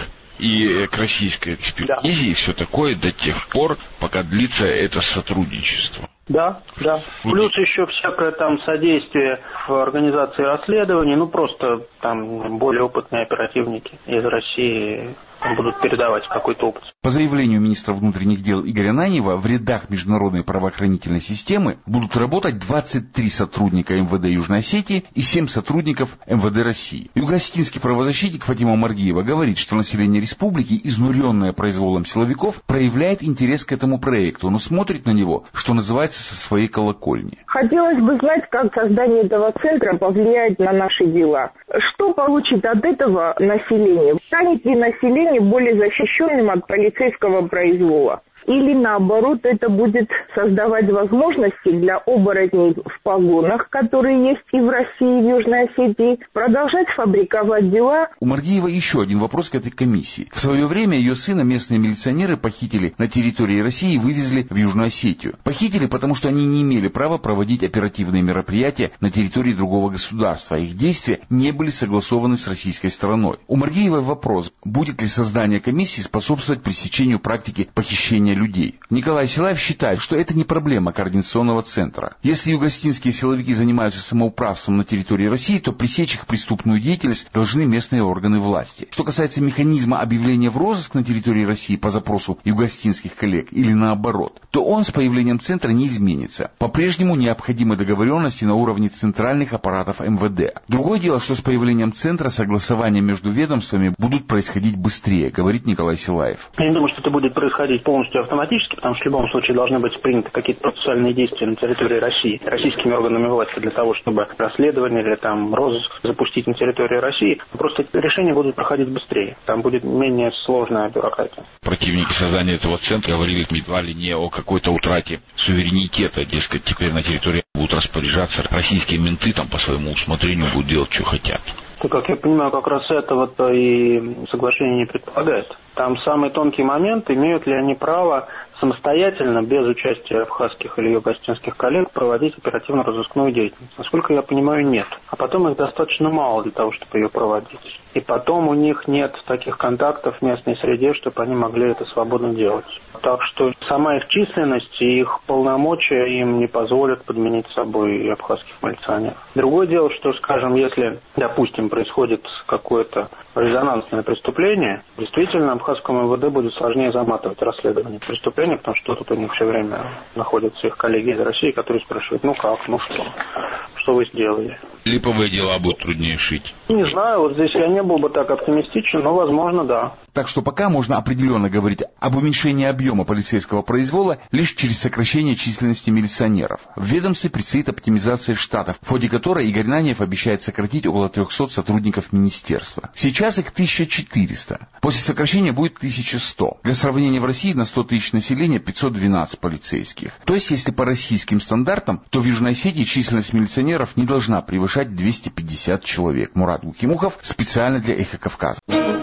и к российской экспертизе, да, и все такое до тех пор, пока длится это сотрудничество. Да, да. Плюс еще всякое там содействие в организации расследований, ну просто там более опытные оперативники из России будут передавать какой-то опыт. По заявлению министра внутренних дел Игоря Наньева, в рядах международной правоохранительной системы будут работать двадцать три сотрудника эм вэ дэ Южной Осетии и семь сотрудников эм вэ дэ России. Юго-осетинский правозащитник Фатима Маргиева говорит, что население республики, изнуренное произволом силовиков, проявляет интерес к этому проекту, но смотрит на него, что называется, со своей колокольни. Хотелось бы знать, как создание этого центра повлияет на наши дела. Что получит от этого население? Станет ли население более защищенным от полицейского произвола? Или наоборот, это будет создавать возможности для оборотней в погонах, которые есть и в России, и в Южной Осетии, продолжать фабриковать дела. У Маргиева еще один вопрос к этой комиссии. В свое время ее сына местные милиционеры похитили на территории России и вывезли в Южную Осетию. Похитили, потому что они не имели права проводить оперативные мероприятия на территории другого государства. Их действия не были согласованы с российской стороной. У Маргиева вопрос, будет ли создание комиссии способствовать пресечению практики похищения людей. Николай Силаев считает, что это не проблема координационного центра. Если югославские силовики занимаются самоуправством на территории России, то пресечь их преступную деятельность должны местные органы власти. Что касается механизма объявления в розыск на территории России по запросу югославских коллег или наоборот, то он с появлением центра не изменится. По-прежнему необходимы договоренности на уровне центральных аппаратов эм вэ дэ. Другое дело, что с появлением центра согласования между ведомствами будут происходить быстрее, говорит Николай Силаев. Я не думаю, что это будет происходить полностью автоматически, потому что в любом случае должны быть приняты какие-то процессуальные действия на территории России российскими органами власти для того, чтобы расследование или там розыск запустить на территории России. Просто решения будут проходить быстрее. Там будет менее сложная бюрократия. Противники создания этого центра говорили едва ли не о какой-то утрате суверенитета. Дескать, теперь на территории будут распоряжаться российские менты, там по своему усмотрению будут делать, что хотят. То, как я понимаю, как раз этого-то и соглашение не предполагает. Там самый тонкий момент, имеют ли они право самостоятельно, без участия абхазских или югославских коллег, проводить оперативно-розыскную деятельность. Насколько я понимаю, нет. А потом их достаточно мало для того, чтобы ее проводить. И потом у них нет таких контактов в местной среде, чтобы они могли это свободно делать. Так что сама их численность и их полномочия им не позволят подменить собой и абхазских милиционеров. Другое дело, что, скажем, если, допустим, происходит какое-то резонансное преступление, действительно, абхазскому эм вэ дэ будет сложнее заматывать расследование преступления, потому что тут у них все время находятся их коллеги из России, которые спрашивают, ну как, ну что, что вы сделали? Липовые дела будут труднее шить. Не знаю, вот здесь я не был бы так оптимистичен, но, возможно, да. Так что пока можно определенно говорить об уменьшении объема полицейского произвола лишь через сокращение численности милиционеров. В ведомстве предстоит оптимизация штатов, в ходе которой Игорь Наньев обещает сократить около трехсот сотрудников министерства. Сейчас их тысяча четыреста. После сокращения будет тысяча сто. Для сравнения, в России на сто тысяч населения пятьсот двенадцать полицейских. То есть, если по российским стандартам, то в Южной Осетии численность милиционеров не должна превышать двести пятьдесят человек. Мурат Гукимухов специально для Эхо Кавказа.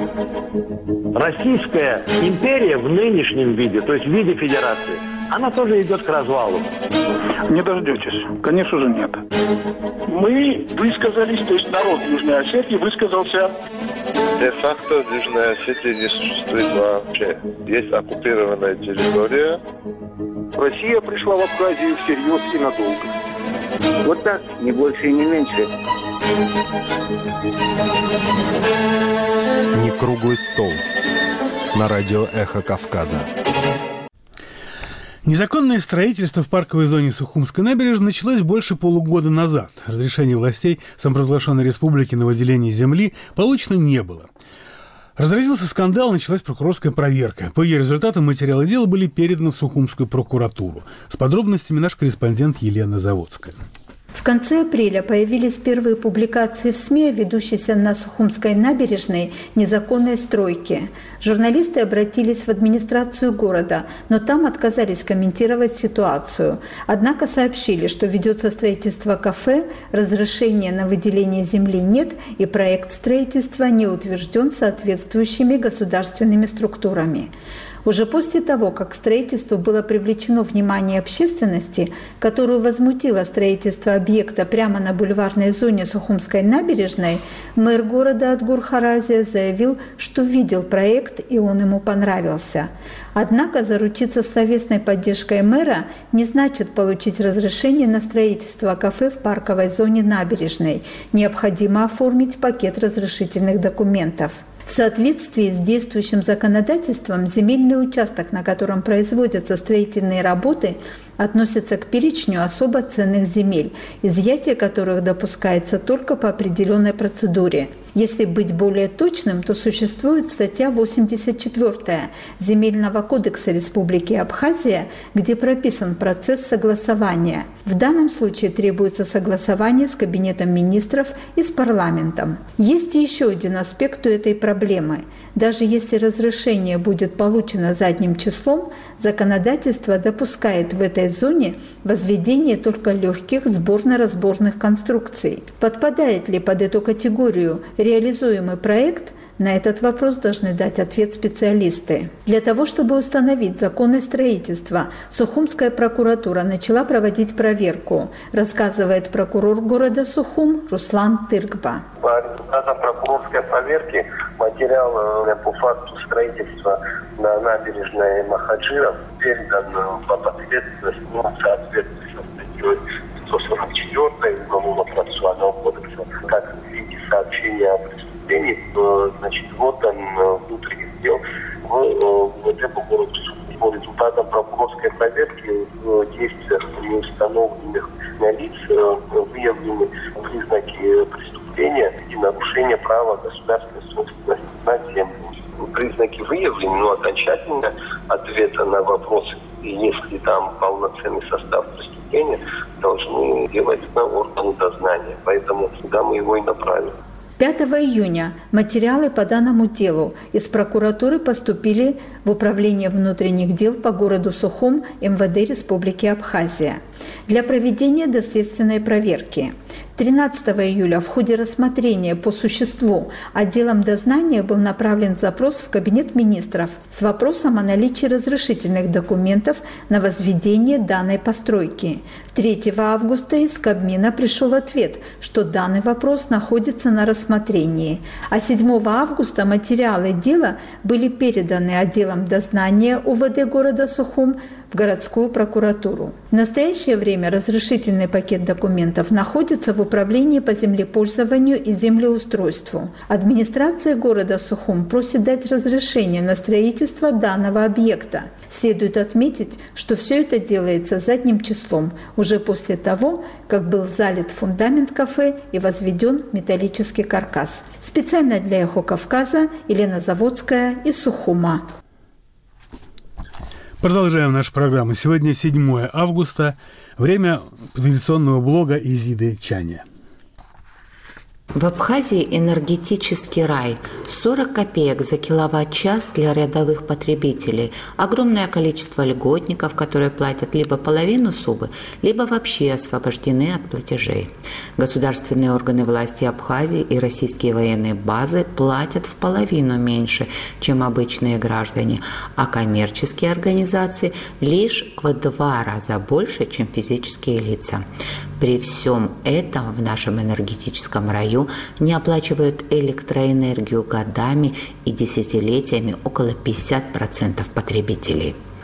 Российская империя в нынешнем виде, то есть в виде федерации, она тоже идет к развалу. Не дождетесь. Конечно же, нет. Мы высказались, то есть народ Южной Осетии высказался. Де-факто в Южной Осетии не существует вообще. Есть оккупированная территория. Россия пришла в Абхазию всерьез и надолго. Вот так, не больше и не меньше. Не круглый стол. На радио «Эхо Кавказа». Незаконное строительство в парковой зоне Сухумской набережной началось больше полугода назад. Разрешения властей самопровозглашенной республики на выделение земли получено не было. Разразился скандал, началась прокурорская проверка. По ее результатам материалы дела были переданы в Сухумскую прокуратуру. С подробностями наш корреспондент Елена Заводская. В конце апреля появились первые публикации в СМИ о ведущейся на Сухумской набережной незаконной стройке. Журналисты обратились в администрацию города, но там отказались комментировать ситуацию. Однако сообщили, что ведется строительство кафе, разрешения на выделение земли нет и проект строительства не утвержден соответствующими государственными структурами. Уже после того, как к строительству было привлечено внимание общественности, которую возмутило строительство объекта прямо на бульварной зоне Сухумской набережной, мэр города Адгур Харазия заявил, что видел проект и он ему понравился. Однако заручиться словесной поддержкой мэра не значит получить разрешение на строительство кафе в парковой зоне набережной. Необходимо оформить пакет разрешительных документов. В соответствии с действующим законодательством, земельный участок, на котором производятся строительные работы, относится к перечню особо ценных земель, изъятие которых допускается только по определенной процедуре. Если быть более точным, то существует статья восемьдесят четвёртая Земельного кодекса Республики Абхазия, где прописан процесс согласования. В данном случае требуется согласование с Кабинетом министров и с парламентом. Есть и еще один аспект у этой проблемы. Даже если разрешение будет получено задним числом, законодательство допускает в этой зоне возведение только легких сборно-разборных конструкций. Подпадает ли под эту категорию реализуемый проект? На этот вопрос должны дать ответ специалисты. Для того, чтобы установить законность строительства, Сухумская прокуратура начала проводить проверку, рассказывает прокурор города Сухум Руслан Тыркба. По результатам прокурорской проверки материал по факту строительства на набережной Махаджиров передан под ответственность в соответствии со статьей пятьсот сорок четыре Уголовного процессуального кодекса. Как в виде сообщения о преступлении, значит, вот он внутренних дел в ГУВД по городу Сухум. По результатам прокурорской проверки в действиях неустановленных лиц выявлены признаки преступления и нарушения права государственной собственности на землю. Признаки выявлены, но окончательно ответа на вопросы, если там полноценный состав преступления, должны делать на органы дознания. Поэтому сюда мы его и направим. пятого июня материалы по данному делу из прокуратуры поступили в Управление внутренних дел по городу Сухум эм вэ дэ Республики Абхазия для проведения доследственной проверки. тринадцатого июля в ходе рассмотрения по существу отделом дознания был направлен запрос в Кабинет министров с вопросом о наличии разрешительных документов на возведение данной постройки. третьего августа из Кабмина пришел ответ, что данный вопрос находится на рассмотрении, а седьмого августа материалы дела были переданы отделом дознания у вэ дэ города Сухум в городскую прокуратуру. В настоящее время разрешительный пакет документов находится в Управлении по землепользованию и землеустройству. Администрация города Сухум просит дать разрешение на строительство данного объекта. Следует отметить, что все это делается задним числом, уже после того, как был залит фундамент кафе и возведен металлический каркас. Специально для «Эхо Кавказа» Елена Заводская из Сухума. Продолжаем нашу программу. Сегодня седьмого августа, время традиционного блога Изиды Чаня. В Абхазии энергетический рай. сорок копеек за киловатт-час для рядовых потребителей. Огромное количество льготников, которые платят либо половину суммы, либо вообще освобождены от платежей. Государственные органы власти Абхазии и российские военные базы платят в половину меньше, чем обычные граждане, а коммерческие организации лишь в два раза больше, чем физические лица. При всем этом в нашем энергетическом раю не оплачивают электроэнергию годами и десятилетиями около пятьдесят процентов потребителей.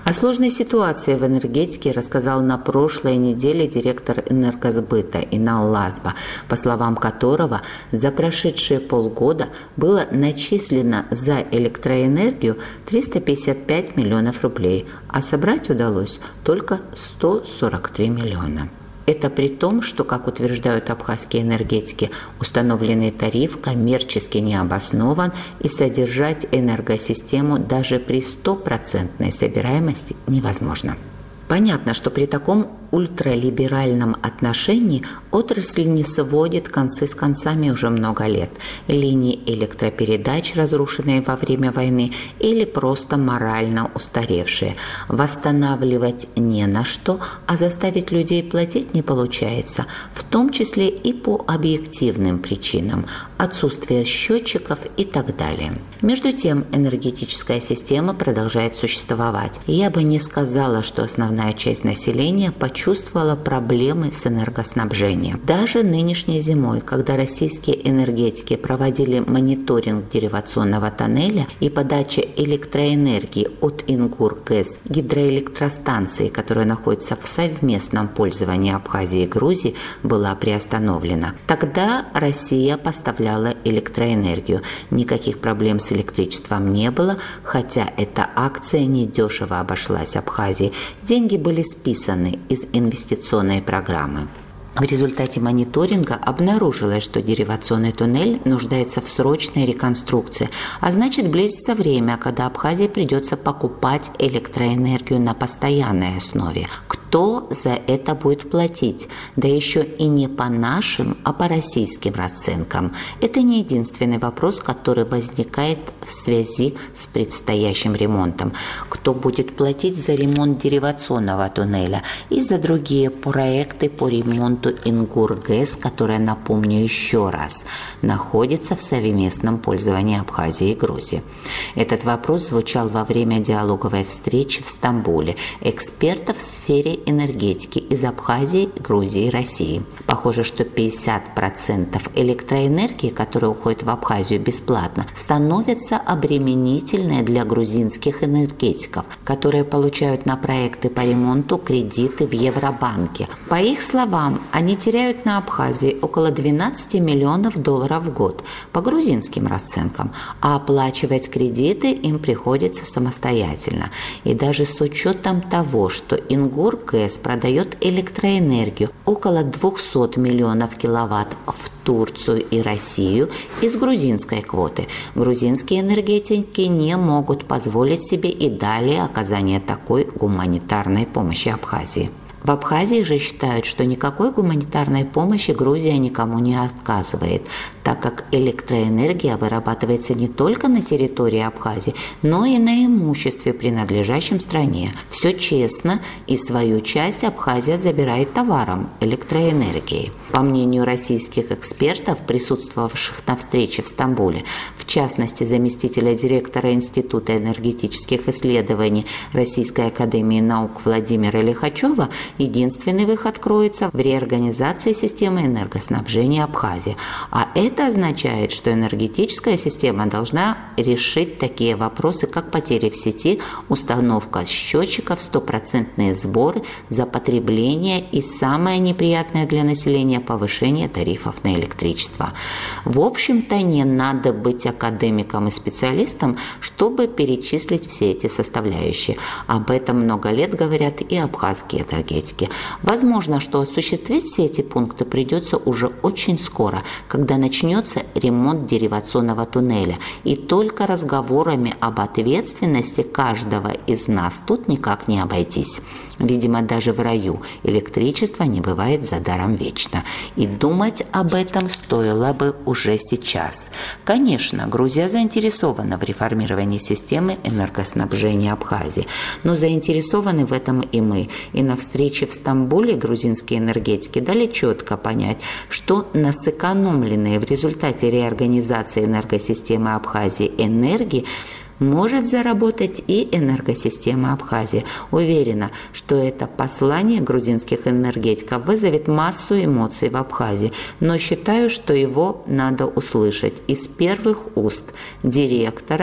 О сложной ситуации в энергетике рассказал на прошлой неделе директор энергосбыта Инал Лазба, по словам которого за прошедшие полгода было начислено за электроэнергию триста пятьдесят пять миллионов рублей, а собрать удалось только сто сорок три миллиона. Это при том, что, как утверждают абхазские энергетики, установленный тариф коммерчески не обоснован и содержать энергосистему даже при стопроцентной собираемости невозможно. Понятно, что при таком ультралиберальном отношении отрасль не сводит концы с концами уже много лет. Линии электропередач, разрушенные во время войны, или просто морально устаревшие. Восстанавливать не на что, а заставить людей платить не получается, в том числе и по объективным причинам – отсутствие счетчиков и так далее. Между тем, энергетическая система продолжает существовать. Я бы не сказала, что основная часть населения почувствовала чувствовала проблемы с энергоснабжением. Даже нынешней зимой, когда российские энергетики проводили мониторинг деривационного тоннеля и подача электроэнергии от Ингургэс, гидроэлектростанции, которая находится в совместном пользовании Абхазии и Грузии, была приостановлена. Тогда Россия поставляла электроэнергию. Никаких проблем с электричеством не было, хотя эта акция недешево обошлась Абхазии. Деньги были списаны из инвестиционной программы. В результате мониторинга обнаружилось, что деривационный туннель нуждается в срочной реконструкции, а значит близится время, когда Абхазии придется покупать электроэнергию на постоянной основе. Кто за это будет платить? Да еще и не по нашим, а по российским расценкам. Это не единственный вопрос, который возникает в связи с предстоящим ремонтом. Кто будет платить за ремонт деривационного туннеля и за другие проекты по ремонту Ингургэс, которая, напомню еще раз, находится в совместном пользовании Абхазии и Грузии. Этот вопрос звучал во время диалоговой встречи в Стамбуле экспертов в сфере энергетики из Абхазии, Грузии и России. Похоже, что пятьдесят процентов электроэнергии, которая уходит в Абхазию бесплатно, становится обременительной для грузинских энергетиков, которые получают на проекты по ремонту кредиты в Евробанке. По их словам, они теряют на Абхазии около двенадцать миллионов долларов в год по грузинским расценкам, а оплачивать кредиты им приходится самостоятельно. И даже с учетом того, что Ингургэс продает электроэнергию около двухсот миллионов киловатт в Турцию и Россию из грузинской квоты, грузинские энергетики не могут позволить себе и далее оказание такой гуманитарной помощи Абхазии. В Абхазии же считают, что никакой гуманитарной помощи Грузия никому не отказывает, так как электроэнергия вырабатывается не только на территории Абхазии, но и на имуществе, принадлежащем стране. Все честно, и свою часть Абхазия забирает товаром – электроэнергией. По мнению российских экспертов, присутствовавших на встрече в Стамбуле, в частности заместителя директора Института энергетических исследований Российской академии наук Владимира Лихачева, единственный выход кроется в реорганизации системы энергоснабжения Абхазии. А это означает, что энергетическая система должна решить такие вопросы, как потери в сети, установка счетчиков, стопроцентные сборы за потребление и, самое неприятное для населения, повышение тарифов на электричество. В общем-то, не надо быть академиком и специалистом, чтобы перечислить все эти составляющие. Об этом много лет говорят и абхазские энергетики. Возможно, что осуществить все эти пункты придется уже очень скоро, когда начнется ремонт деривационного туннеля. И только разговорами об ответственности каждого из нас тут никак не обойтись. Видимо, даже в раю электричество не бывает за даром вечно. И думать об этом стоило бы уже сейчас. Конечно, Грузия заинтересована в реформировании системы энергоснабжения Абхазии. Но заинтересованы в этом и мы. И на встрече в Стамбуле грузинские энергетики дали четко понять, что на сэкономленные в результате реорганизации энергосистемы Абхазии энергии может заработать и энергосистема Абхазии. Уверена, что это послание грузинских энергетиков вызовет массу эмоций в Абхазии, но считаю, что его надо услышать из первых уст директора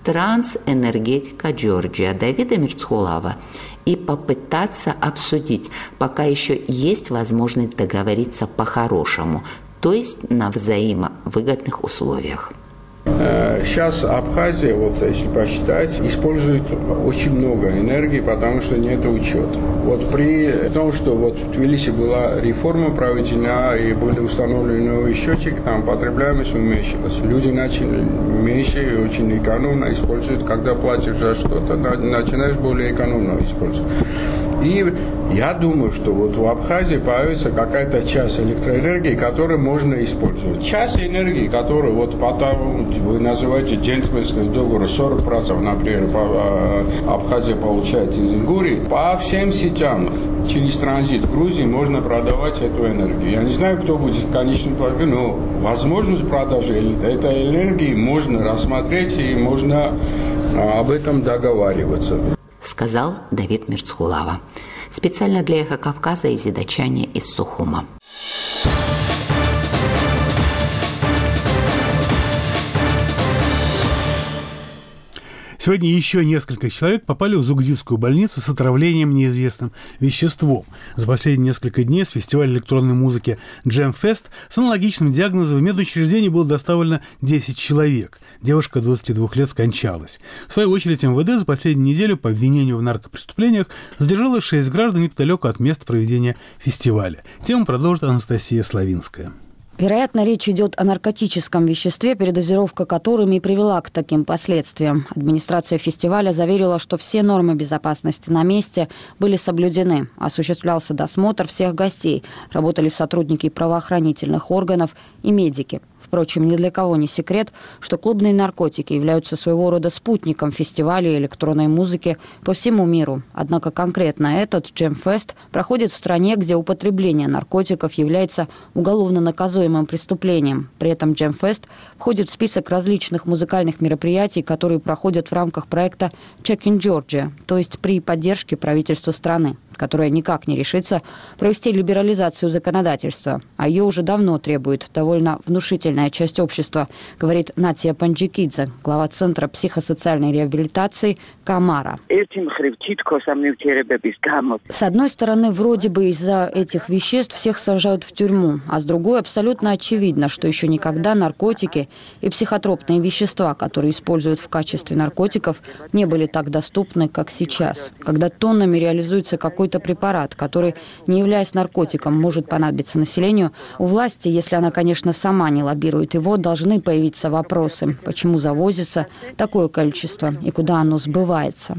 трансэнергетика Джорджия Давида Мирцхулава и попытаться обсудить, пока еще есть возможность договориться по-хорошему, то есть на взаимовыгодных условиях. Сейчас Абхазия, вот если посчитать, использует очень много энергии, потому что нет учета. Вот при том, что вот в Тбилиси была реформа проведена и были установлены новые счетчики, там потребляемость уменьшилась. Люди начали меньше и очень экономно использовать. Когда платишь за что-то, начинаешь более экономно использовать. И я думаю, что вот в Абхазии появится какая-то часть электроэнергии, которую можно использовать. Часть энергии, которую вот потом вы называете джентльменский договор, сорок процентов, например, Абхазия получает из Ингурии, по всем сетям через транзит в Грузии можно продавать эту энергию. Я не знаю, кто будет конечным платежом, но возможность продажи этой энергии можно рассмотреть и можно об этом договариваться. Сказал Давид Мирцхулава. Специально для «Эхо Кавказа» из Идачани из Сухума. Сегодня еще несколько человек попали в Зугдидскую больницу с отравлением неизвестным веществом. За последние несколько дней с фестиваля электронной музыки Джемфест с аналогичным диагнозом в медучреждение было доставлено десять человек. Девушка двадцати двух лет скончалась. В свою очередь МВД за последнюю неделю по обвинению в наркопреступлениях задержало шесть граждан неподалеку от места проведения фестиваля. Тему продолжит Анастасия Славинская. Вероятно, речь идет о наркотическом веществе, передозировка которым и привела к таким последствиям. Администрация фестиваля заверила, что все нормы безопасности на месте были соблюдены. Осуществлялся досмотр всех гостей. Работали сотрудники правоохранительных органов и медики. Впрочем, ни для кого не секрет, что клубные наркотики являются своего рода спутником фестивалей электронной музыки по всему миру. Однако конкретно этот Джемфест проходит в стране, где употребление наркотиков является уголовно наказуемым преступлением. При этом Джемфест входит в список различных музыкальных мероприятий, которые проходят в рамках проекта Check in Georgia, то есть при поддержке правительства страны, которая никак не решится провести либерализацию законодательства. А ее уже давно требует довольно внушительная часть общества, говорит Натия Панджикидзе, глава Центра психосоциальной реабилитации «Камара». С одной стороны, вроде бы из-за этих веществ всех сажают в тюрьму, а с другой абсолютно очевидно, что еще никогда наркотики и психотропные вещества, которые используют в качестве наркотиков, не были так доступны, как сейчас, когда тоннами реализуется какой-то препарат, который, не являясь наркотиком, может понадобиться населению. У власти, если она, конечно, сама не лоббирует его, должны появиться вопросы, почему завозится такое количество и куда оно сбывается.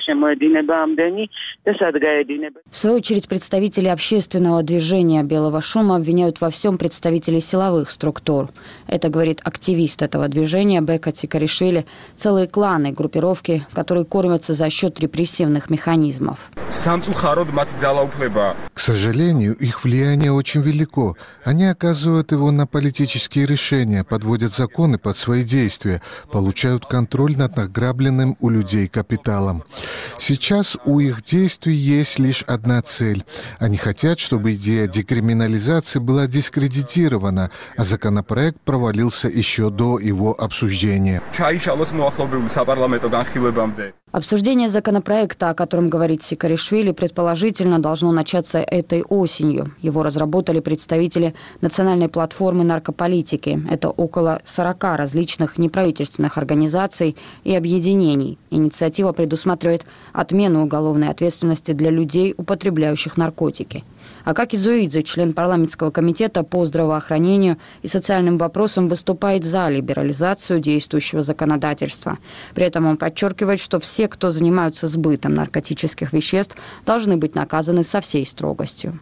В свою очередь, представители общественного движения «Белого шума» обвиняют во всем представителей силовых структур. Это, говорит активист этого движения Бека Цикаришвили, целые кланы, группировки, которые кормятся за счет репрессивных механизмов. К сожалению, их влияние очень велико. Они оказывают его на политические решения, подводят законы под свои действия, получают контроль над награбленным у людей капиталом. Сейчас у их действий есть лишь одна цель. Они хотят, чтобы идея декриминализации была дискредитирована, а законопроект провалился еще до его обсуждения. Обсуждение законопроекта, о котором говорит Сикаришвили, предположительно должно начаться этой осенью. Его разработали представители Национальной платформы наркополитики. Это около сорока различных неправительственных организаций и объединений. Инициатива предусматривает отмену уголовной ответственности для людей, употребляющих наркотики. Акаки Зуидзе, член парламентского комитета по здравоохранению и социальным вопросам, выступает за либерализацию действующего законодательства. При этом он подчеркивает, что все, кто занимаются сбытом наркотических веществ, должны быть наказаны со всей строгостью.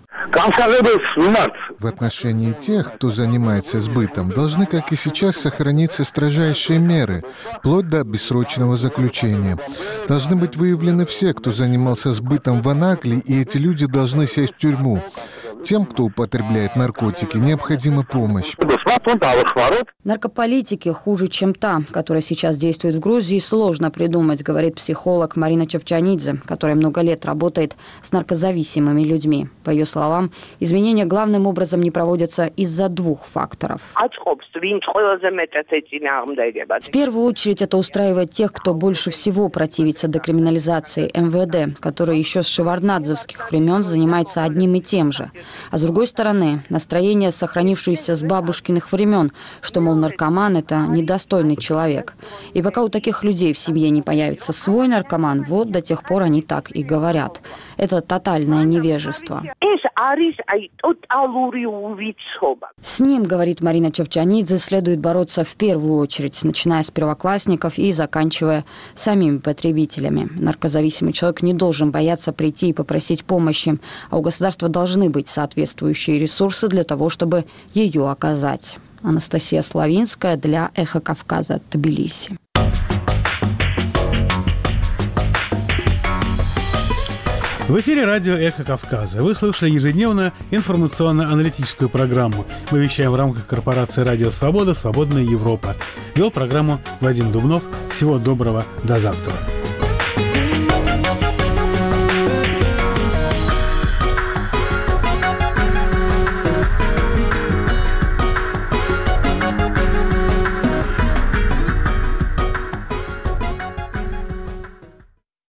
В отношении тех, кто занимается сбытом, должны, как и сейчас, сохраниться строжайшие меры, вплоть до бессрочного заключения. Должны быть выявлены все, кто занимался сбытом в Анаклии, и эти люди должны сесть в тюрьму. Тем, кто употребляет наркотики, необходима помощь. Наркополитики хуже, чем та, которая сейчас действует в Грузии, сложно придумать, говорит психолог Марина Чевчанидзе, которая много лет работает с наркозависимыми людьми. По ее словам, изменения главным образом не проводятся из-за двух факторов. В первую очередь это устраивает тех, кто больше всего противится декриминализации эм вэ дэ, который еще с шеварднадзевских времен занимается одним и тем же. А с другой стороны, настроение, сохранившееся с бабушкиных времен, что, мол, наркоман – это недостойный человек. И пока у таких людей в семье не появится свой наркоман, вот до тех пор они так и говорят. Это тотальное невежество. С ним, говорит Марина Чевчанидзе, следует бороться в первую очередь, начиная с первоклассников и заканчивая самими потребителями. Наркозависимый человек не должен бояться прийти и попросить помощи, а у государства должны быть соответствующие ресурсы для того, чтобы ее оказать. Анастасия Славинская для «Эхо Кавказа», Тбилиси. В эфире радио «Эхо Кавказа». Вы слушали ежедневно информационно-аналитическую программу. Мы вещаем в рамках корпорации «Радио Свобода. Свободная Европа». Вел программу Вадим Дубнов. Всего доброго. До завтра.